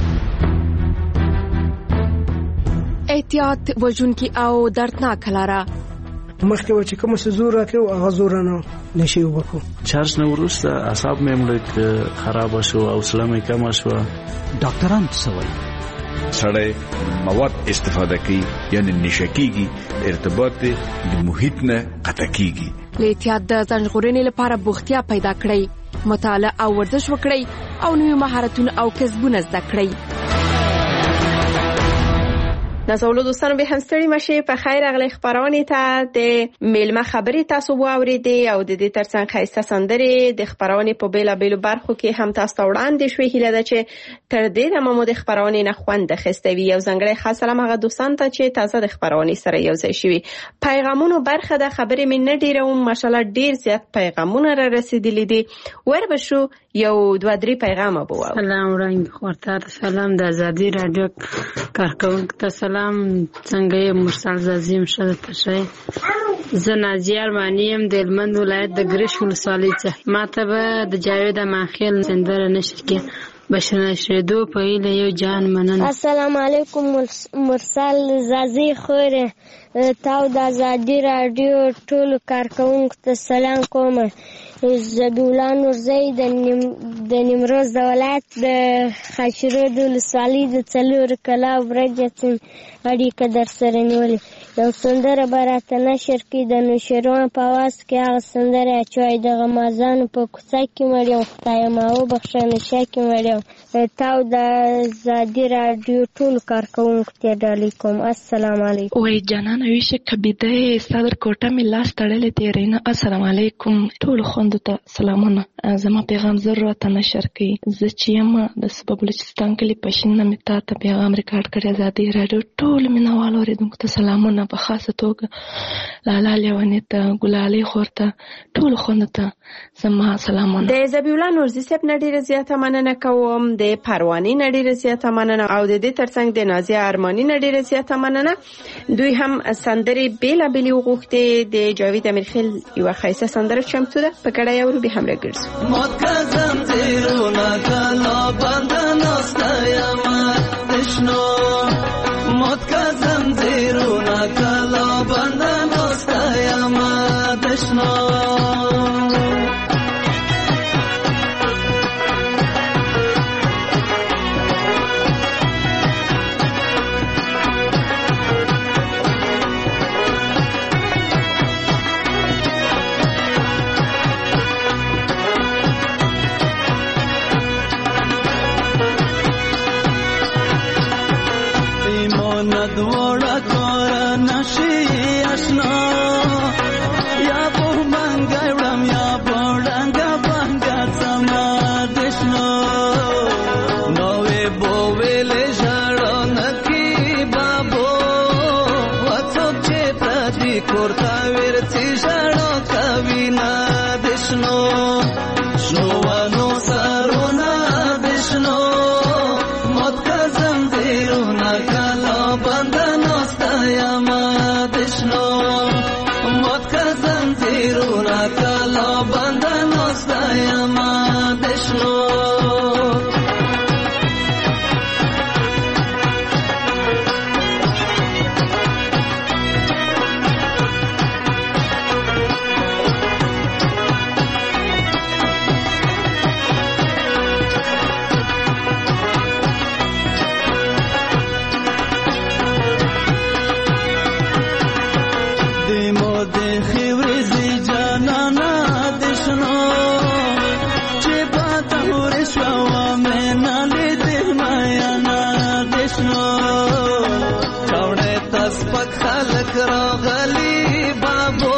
احتیاط وژونکي او دردناک لاره مخکې و چې کوم څه زور راکړو هغه زور نه نشي وکړو چارج نه ورسته اعصاب مې ملک خراب شو او سلامي کم شو ډاکټران څه وایي سړی مواد استفاده کوي یعنی نشکیږي ارتباط د محیط نه قطع کیږي احتیاط د ځانژغورنې لپاره بوختیا پیدا کړئ مطالعه او ورزش وکړئ او نوې مهارتونه او کسبونه زده کړئ نازولو دوستانو به هم ستړي مشه په خیر اغلی خبرونه ته د میلمه خبري تاسو واوریدي او د دې ترڅنګ خاصه سندري د خبرونه په بیلا بیلو برخو کې هم تاسو وړاندې شوې هیله ده چې تر دې دمو د خبرونه نه خوند خستوي او زنګړې خاص سلام هغه دوستان ته چې تازه د خبرونه سره یو ځای شوي پیغامونو برخه د خبرې من نه ډیروم ماشالله ډیر زیات پیغامونه را رسیدلي دي وربشو یو 2-3 پیغام بو سلام وړاندې خورته سلام د ازادي رادیو کارکونکو ته سلام څنګه یې مرسل زازیم شته پښې زه نازیه ارمانیم د هلمند ولایت د ګریش ولسوالۍ څخه ماته به د جاوید اماخیل سندره نشر کې بشنه شیدو په ایله یو جان مننه السلام علیکم مرسل زازی خوره تاو د ازادي رادیو ټول کارکونکو ته سلام کوم زبیولا نورزی د نیمروز د ولایت د خاشرود ولسوالۍ د څلور کلا ورجتن اړیکه در سره نیولې یو سندره به راته نشر کړي د نوشیروان په اواز کې هغه سندره اچوي د غمازانو په کوڅه کې مړ یم خدایه ما وبخښه نشه کې مړ یم تاو د ازادي رادیو ټول کارکونکو ته ډالۍ کوم السلام علیکم وای جانانه ویشه کبیده صدر کوټه مې لاس تړلې تیرینه السلام علیکم ټول خوندو ته سلامونه زما پیغام ضرورت نشر کړي زه چې یم د سبب بلوچستان کلی پښین مې ته پیغام ریکارډ کړی ازادي رادیو ټول مینوالو اوریدونکو ته سلامونه په خاصه توګه لالا لیونی ته ګلالي خورته ټول خوندو ته زما سلامونه د زبیولا نورزی صاحب نډیره زیاته مننه کوم د پروانی نډیره زیاته مننه او د دې ترڅنګ د نازیه ارمانی نډیره زیاته مننه دوی هم سندري بیلا بیلی وغوښتي د جاوید امیرخیل یو خاصه سندره چمتو ده په کډه یو به هم راګرځو متکزم زیرونا کلا بندنا ستایما دشنو متکزم زیرونا کلا بندنا ستایما دشنو زیرونه کلا بندن استایم دشنو راغلی بابو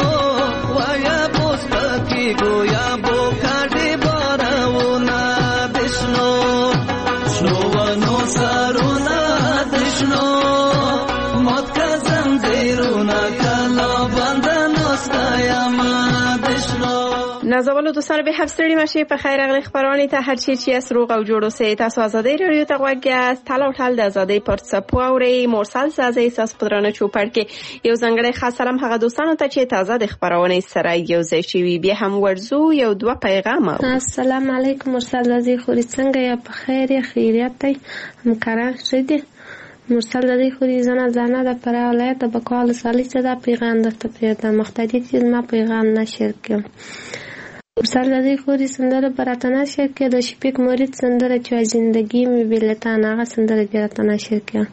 ویا پوسپکی گویا بو کاټي بارونه دشنو شنو ونو سرونه دشنو موت کا زنجیرونه کلا بندن استایم دشنو نازولو دوستان به هفت ماشی په خیر اغلی خبرانی ته هر چی از روغ او جوړو سه تاسو آزادی رادیو ته غوږی تاله ټال د آزادی پر څپو اوري مرسل سازي ساس پدرانه چوپړ کې یو ځنګړی خاص سلام هغه دوستانو ته چې تازه د خبرونه سره یو ځای شي بیا هم ورزو یو دوه پیغام السلام علیکم مرسل سازي خوري څنګه یا په خیر خیریت ته همکاران شدي مرسل دادی خوری زنه در پره ولایت با کال سالی چه پیغام داشته پیدا مختدی چیز ما پیغام نشر کم مرسل دادی خوری سندر برات نشر که دو شپیک مورید سندر چو زندگی می بیلتان آقا سندر برات نشر که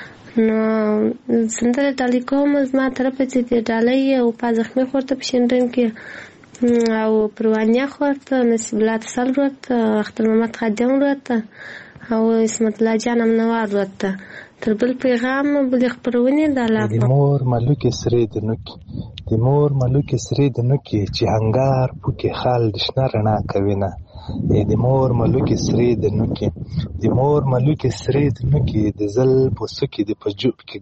نو سندر دالی کوم از ما طرف چیزی دالی و پا زخمی خورده پشندن که او پروانیا خورد نسیبلات سال رود اختر محمد خادم رود او اسمت الله جانم نوار رود تر بل پیغام بل خبرونه د لا مور ملک سری د نوکی چې هنګار پکې خال دشنه رڼا کوي نه د مور ملک سری د نوکی د زل پوسکی د پجوب کې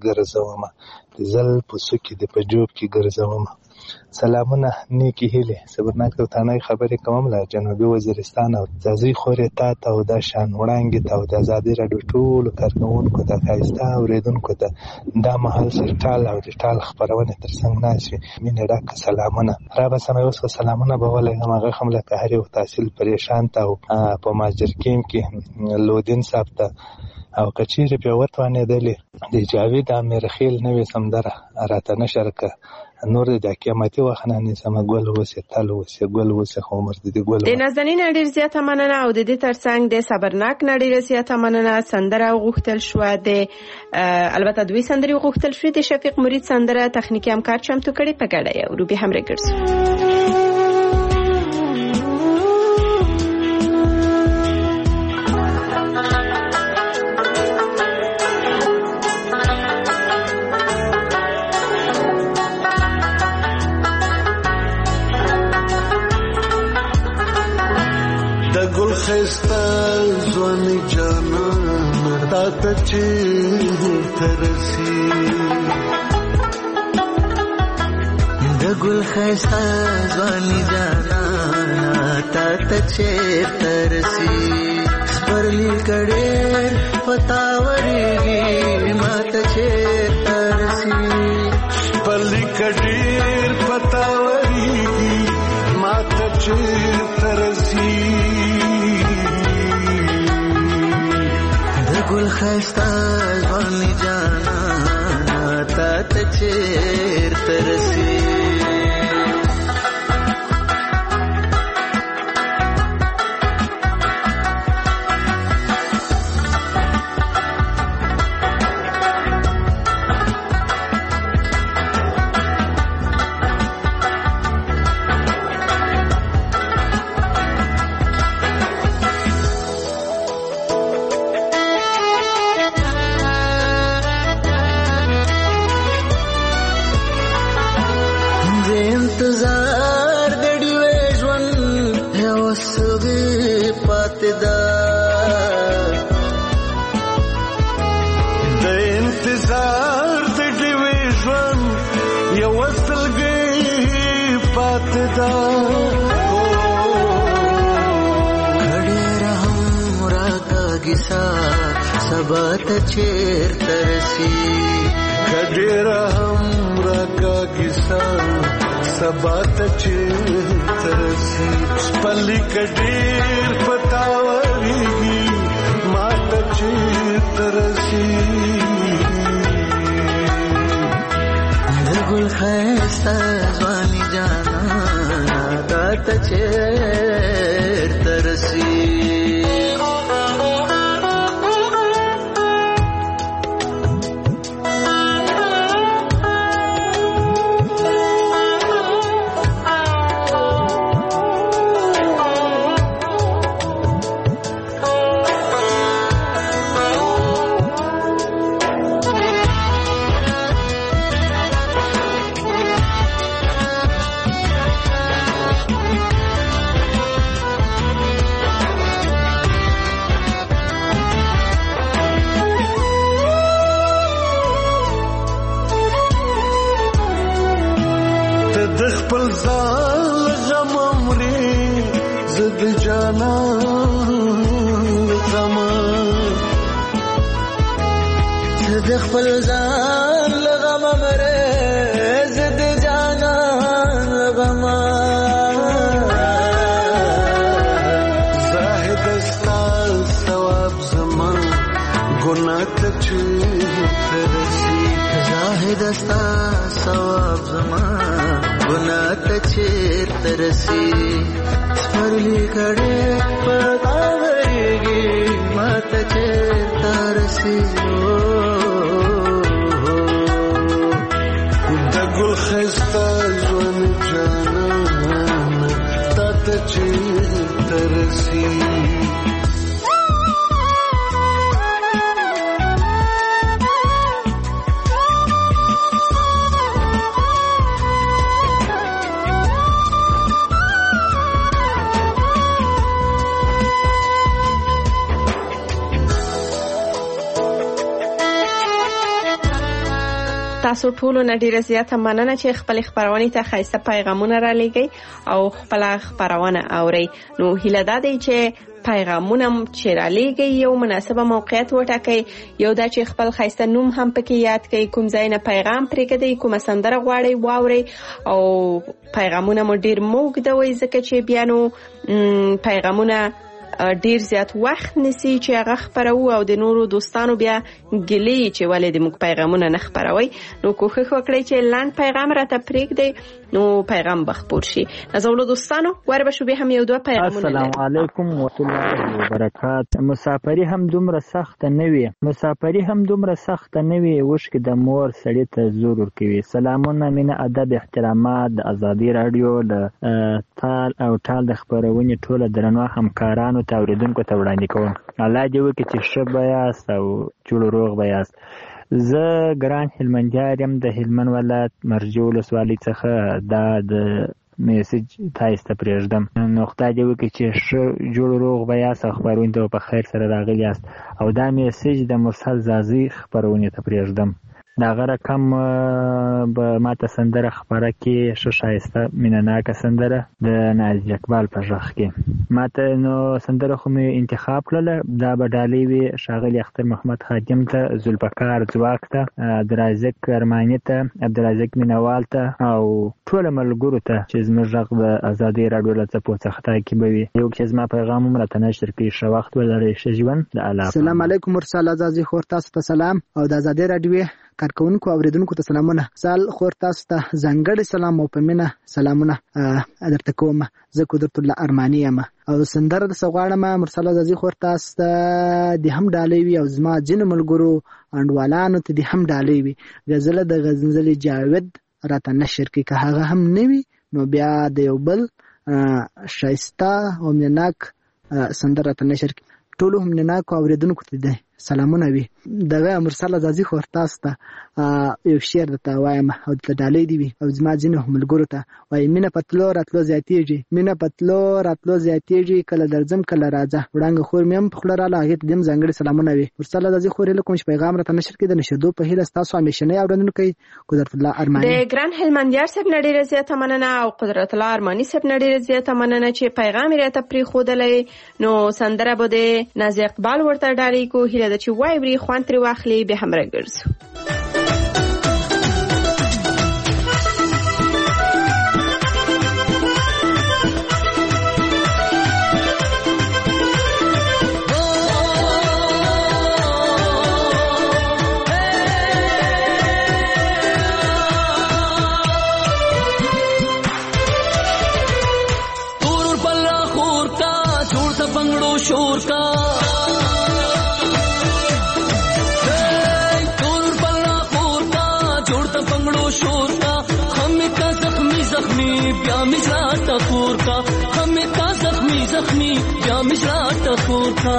ګرځوم سلامونه نیکی هیله صبرناک او تانای خبرې کوم لا جنوبي وزیرستان او ځاځي خورې تا او د شان وړاندې ته د آزادي رادیو ټول کارکونکو ته خایسته اوریدونکو ته دا محل سرټال او ډیټال خبرونه ترڅنګ ناشي مینه ډاک سلامونه را به سم اوس سلامونه به ولې هغه خمله قهري او تحصیل پریشان ته او په ماجرکیم کې لودین صاحب ته او کچیر په وټوانه دلی د جاوید امیر خیل نوې سمدره راته نشرکه نور د قیامتي وخنه نه سم ګل وسه عمر د ګل د نازنین ډیر زیاته مننه او د دې ترڅنګ د صبرناک نړۍ زیاته مننه سندره غوښتل شو د البته دوی سندري غوښتل شو د شفیق مرید سندره تخنیکی همکار چمتو کړي په ګډه یو روبي هم رګرس خستا ځواني جانا تا ته چې ترسي د ګل خستا ځواني جانا تا ته چې ترسي سپرلی کړي پتاوري ما ته چې ترسي سپرلی کړي پتاوري ما ته چې ترسي ګل خستا ځواني جانا تا ته چیرته رسي سبات چیر ترسی کډیر هم را کا کیسا سبا ته چیرته رسي پلي کډیر پتاوريږي ما ته چیرته رسي د ګل خيستا ځواني جانا تا ته چیرته رسي خپل ځان لغم مره زد جانان لغم زاهد استا ثواب زمان ګناه ته چیرته رسي زاهد استا ثواب زمان ګناه ته چیرته رسي سپرلی کړه پتاوريږي ما ته چیرته رسي ګل خستا ژوند جانان تا ته چیرته رسي تاسو ټول نه ډیره زیاته مننه چې خپل خبرونه ته خاصه پیغامونه را لګي او خپل خبرونه اوري نو هیله ده چې پیغامونه چې را لګي یو مناسبه موقعیت وټاکي یو دا چې خپل خاصه نوم هم پکې یاد کړئ کوم ځای نه پیغام پرېږدئ کوم سندره غواړئ واورئ او پیغامونه مو ډیر موږدوي ځکه چې بیا نو پیغامونه ډیر زیات وخت نسی چې هغه خبرو او د نورو دوستانو بیا ګلې چې ولې د موږ پیغامونه نه خبروي نو کوښښ وکړئ چې لاند پیغام راته پرېږدئ نو پیغام بخپور شي نازولو دوستانو ور به شو به هم یو دوه پیغامونه السلام علیکم ورحمت الله وبرکات مسافری هم دومره سخت نه وي وشکې د مور سړی ته زور ورکوي سلامونه مینه ادب احترامات د ازادي رادیو د تال او ټال د خبرونې ټوله درنو همکارانو ته اوریدونکو ته وړاندې کوم الله دې وکړي چې ښه به یاست او جوړ روغ به یاست زه ګران هلمندیار یم د هلمند ولایت مرجو ولسوالۍ څخه دا د میسج تاسو ته پرېږدم نو خدای دې وکړي چې ښه جوړ روغ به یاست او خبرونه ته په خیر سره راغلي یاست او دا میسج د مرسل زازي خبرونه ته پرېږدم دا غره کم به ماته سندره خبره کې ښه ښایسته مینهناکه سندره د نازي اقبال په غږ کې ماته نو سندره خو مې انتخاب کړله دا به ډالۍ وي ښاغلي اختر محمد خادم ته ذوالفقار ځواک ته عبدالرازق ارماني ته عبدالرازق مینوال ته او ټولو ملګرو ته چې زموږ غږ د ازادۍ راډیو له څپو څخه تاکي به وي یو چې زما پیغام هم راته نشر کړي ښه وخت ولرئ ښه ژوند د الله السلام علیکم مرسل ازازي خور تاسو ته سلام او د ازادۍ راډیو کارکونکو اوریدونکو ته سلامونه سال خور تاسو ته ځانګړی سلام او پمنه سلامونه درته کوم زه قدرت الله ارماني یم او سندره د سغواړم مرسل ازازي خور تاسو ته د هم ډالۍ وي او زما جن ملګرو انډوالانو ته د هم ډالۍ وي غزل د غزنزلي جاوید راته نشر کې که هغه هم نوي نو بیا د یو بل شایسته او منناک سندره راته نشر کې ټولو هم منناک اوریدونکو ته ده سلامونه وي دغه مرسل ازازي خور تاسو ته یو شعر درته وایم او د ډالۍ دی وي او زما ځینو ملګرو ته وایي مینه پتلو راتلو زیاتېږي کله درځم کله راځه وړانګه خور مې هم په خوله راله هغې ته دې هم ځانګړي سلامونه وي مرسل ازازي خور هیله کوم چې پیغام راته نشر کړي د نشردو په هیله ستاسو همیشنی اورېدونکی قدرت الله ارماني د ګران هلمندیار صاحب نه ډېره زیاته مننه او قدرت الله ارماني صاحب نه ډېره زیاته مننه چې پیغام یې راته پرېښودلی نو سندره به د نازي اقبال ورته ډالۍ کو هیله ده چې واوري خوند ترې واخلي بیا هم راګرځو شور کا تور بلا خور کا جوړ د بنگلو شور کا هم کا زخمی زخمی بیا مشرا ټکور کا هم کا زخمی زخمی بیا مشرا ټکور کا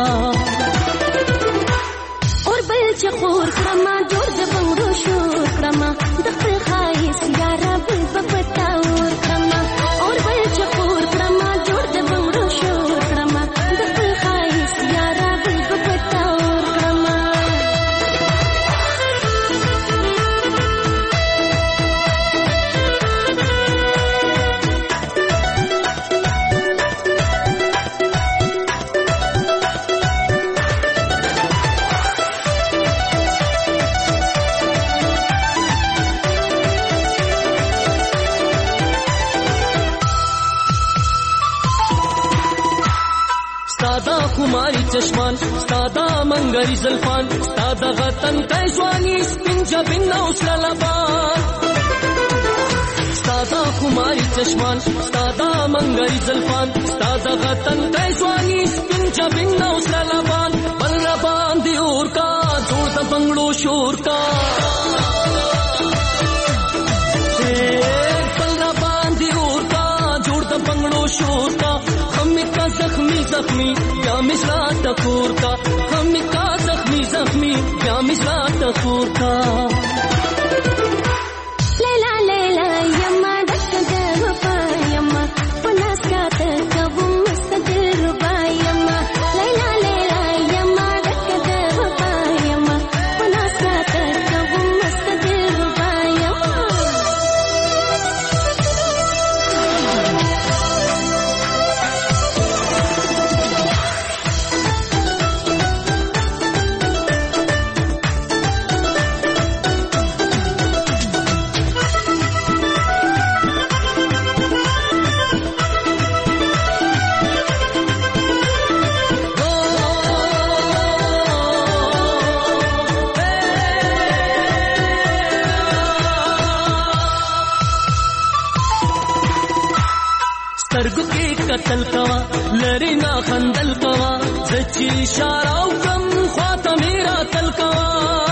اور بل چخور کرما جوړ د بنگلو شور کرما د خپل خایس یارا بل پپتا اور کرما اور بل چخور کرما جوړ د بنگلو شور کرما د خپل خایس یارا بل پپتا اور کرما خماری چشمان ستادا منگری زلفان ستادا غتن تیزوانی سپنجا بن اوسلا لبان ستادا خماری چشمان ستادا منگری زلفان ستادا غتن تیزوانی سپنجا بن اوسلا لبان بل ربان دی اور کا جوڑ دا بنگلو شور کا بل ربان دی اور کا جوڑ دا بنگلو شور کا हम का जख्मी जख्मी क्या मिश्रा टकोर का हम का जख्मी जख्मी क्या मिश्रा टकोर का लैला लैला यम्मा दक्क गरबा यम्मा पुनास का तकबुम मुस्तदिल रुबा यम्मा लैला लैला यम्मा दक्क गरबा यम्मा पुनास का तकबुम मुस्तदिल रुबा यम्मा سترګو کې قتل کوا لری نا خندل کوا زچی اشاره او کم خواته میرا تل کوا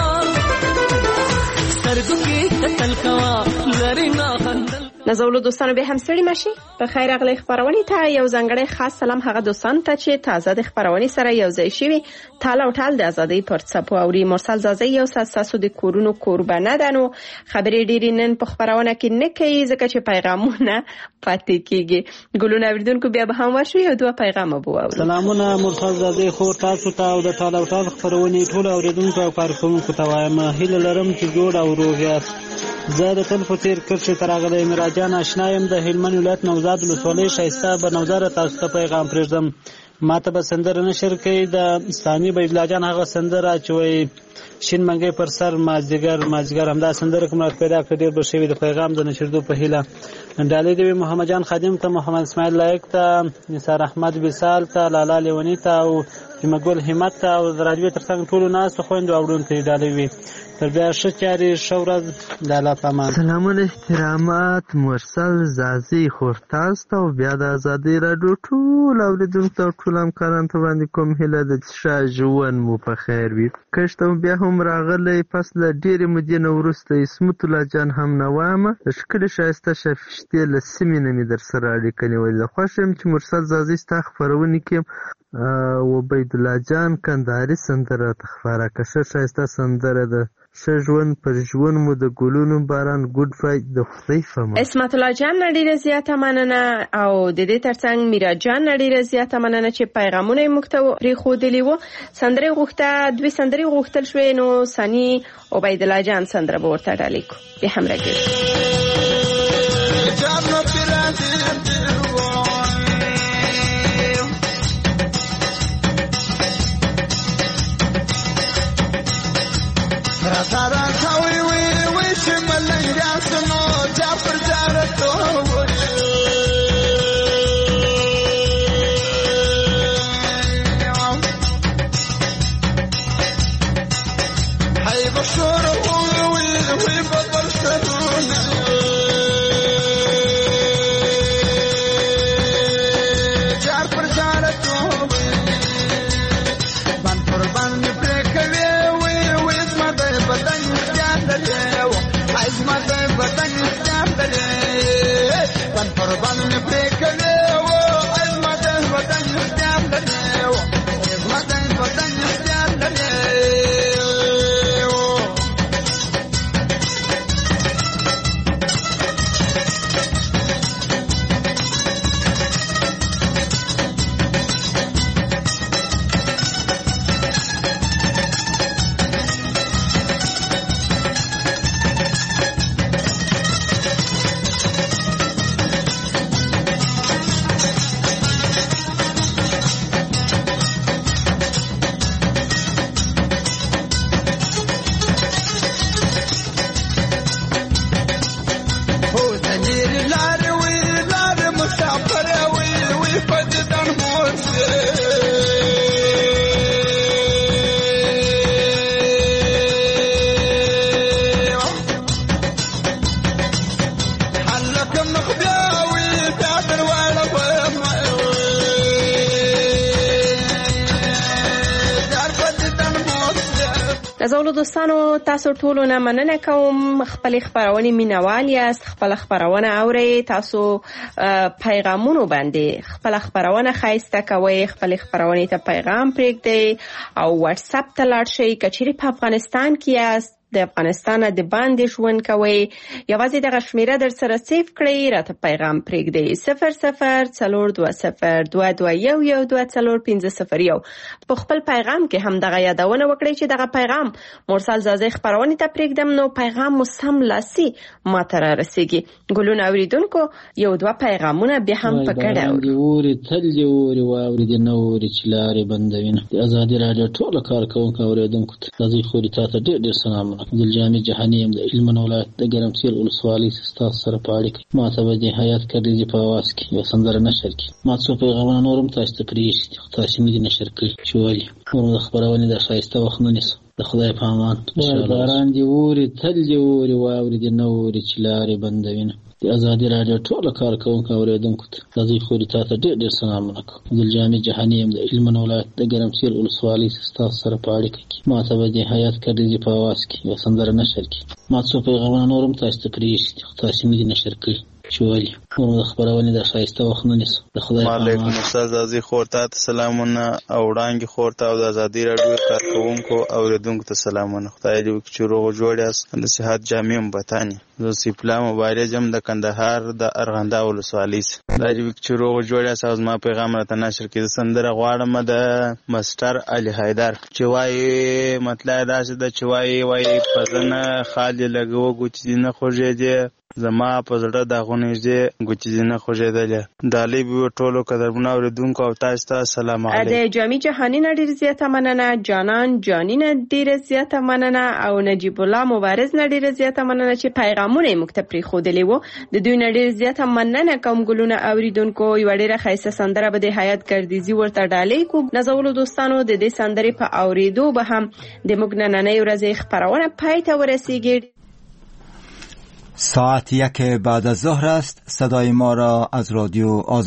سترګو کې قتل کوا لری نا خندل نازولو دوستانو به هم ستړي ماشي په خیر اغلی خبرونې ته یو ځانګړی خاص سلام هغه دوستان ته چې تازه د خبرونې سره یو ځای شوي تال او ټال د ازادۍ پر څپو اوري مرسل زازي یو ساسو د کورونو قربانه ده نو خبرې ډېرې نن په خبرونه کې نه کوي ځکه چې پیغامونه پاتې کیږي ګلونه اوریدونکو بیا به هم وشو یو دوه پیغام بو سلامونه مرسل زازي خو تاسو ته او د ټال او ټال خبرونې ټول اوریدونکو او کارکونکو ته وایم هیله لرم چې جوړ او روغ یاست زه د تل په تیر کرښې تر هغه د مراجعان آشنا یم د هلمند ولایت نوزاد ولسوالۍ ښایسته بنوزاره تاسو ته پیغام پرېږدم ما ته به سندره نشر کوي د ثاني عبیدالله جان هغه سندره چې وایي شین منګی پر سر مازدیګر همدا سندره کوم پیدا کړ ډېر به شوي د پیغام د نشردو په هیله ډالۍ دی محمد جان خادم ته محمد اسماعیل لایق ته نثار احمد وصال ته لالا لیونی ته او جمګل همت ته او د راډیو ترڅنګ ټولو ناستو خویندو اورونکو ته ډالۍ وي تر بیا ښه چارې ښه ورځ د الله په امان. سلامونه احترامات مرسل زازي خورتاز ته او بیا د ازادۍ راډیو ټول اوریدونکو ته ټول همکارانو ته باندې کوم هیله ده چې ښه ژوند مو په خیر وي. کښت ته بیا هم راغلی پس له ډېرې مودې نه وروسته اسمت الله جان هم نوامه د ښکلې ښایسته شفشتې له سیمې نه مې در سره اړیکه نیولې ده. خوښ یم چې مرسل زازي ستا خپرونې کې عبیدالله جان کندهاري سندره راته خپاره کړه. ښه ښایسته سندره ده. ښه ژوند پر ژوند مو د ګلونو باران ګډ فای د خدای فهمه. اسمت الله جان ډېره زیاته مننه او د دې ترڅنګ میرا جان ډېره زیاته مننه چې پیغامونه یې موږ ته پرېښودلي وو. سندرې غوښته دوی سندرې غوښتل شوې نو ثاني عبیدالله جان سندره به ورته ډالۍ کړو. بیا هم راګرځو Sara kawi we shimalan yasno jafar jarato hay bashur we badal sadun پیکلې و عظمت وطن اختیار لري و عظمت وطن اختیار لري زولو دوستانو تاسو ټولو نه مننه کوم خپل خبرونه مینوال یاست خپل خبرونه اوري تاسو پیغامونو باندې خپل خبرونه خایسته کوي خپل خبرونه ته پیغام پرېږدئ او واتس اپ ته لاړ شئ کچېرې په افغانستان کې یاست د افغانستان د باندې ژوند کوي یوازې دغه شمیره در سره سیف کړئ راته پیغام پرېږدئ 00422211240501 په خپل پیغام کې هم دغه یادونه وکړئ چې دغه پیغام مرسل زازی خبرونه ته پرېږدم نو پیغام مو سملاسي ماته را رسیږي ګلونه اوریدونکو یو دوه پیغامونه بیا هم په ګډه اوري تل دی اوري واوري د نوري چې لارې بندوینه د ازادي رادیو ټول کارکونکو اوریدونکو ته زازی خوري تاسو ډېر سلام عبدالجامع جهانی د علم ولایت د ګرمسیر ولسوالۍ ستاسو سره په اړیکه ما ته به د حیات کردیزي په आवाज کې یو سندره نشر کړي ما څو پیغامونه نورم تاسو ته پرېږدي تاسو نه دي نشر کړي چې ولې نور خبرونه د شایسته وخت نه نیسو د خدای په امان باران دی اوري تل دی اوري واوري د نوري چې لارې بندوینه د ازادي رادیو ټول کارکونکو اوریدونکو ته زازی خوري تاسو ډېر سلامونه کوم عبدالجامع جهانی د علم ولایت د ګرمسیر ولسوالۍ ستاسو سره په اړیکه کې ما ته به د حیات کردیزي په आवाज کې یو سندره نشر کړي ما څو پیغامونه نورم تاسو ته پرېږدي تاسو نه دي نشر کړي چې ولې نور خبرونه د شایسته وخت نه نیسو د خدای علیکم استاد زازی خورته سلامونه او وړاندې خورته او د ازادي رادیو کارکونکو اوریدونکو ته سلامونه خدای دې وکړي چې روغ جوړ یاست د صحت جامع مبتانی زه سیپلا موبایل جام د کندهار د ارغنده ولسوالۍ دا دې وکړي چې روغ جوړ یاست او ما پیغام راته نشر کړي سندره غواړم د مستر علي حیدر چې وایي مطلب راشه د چې وایي پزنه خالي لګو ګوچې نه خوږې دي زما په زړه د غونېږي ګوچې نه خوږېدلې دالې به ټولو قدرمنو اوریدونکو او تاسو ته سلام علیکم د جامع جهانی نه ډیر زیاته مننه جانان جانی نه ډیر زیاته مننه او نجیب الله مبارز نه ډیر زیاته مننه چې پیغامونه یې مکتب پرې خودلې وو د دوی نه ډیر زیاته مننه کوم ګلونه اوریدونکو یو ډیره خیسه سندره به د حیات کردیزي ورته ډالې کو نزولو دوستانو د دې سندرې په اوریدو به هم د موږ نننۍ ورځې خبرونه پای ته ورسیږي ساعت 1 بعد از ظهر است. صدای ما را از رادیو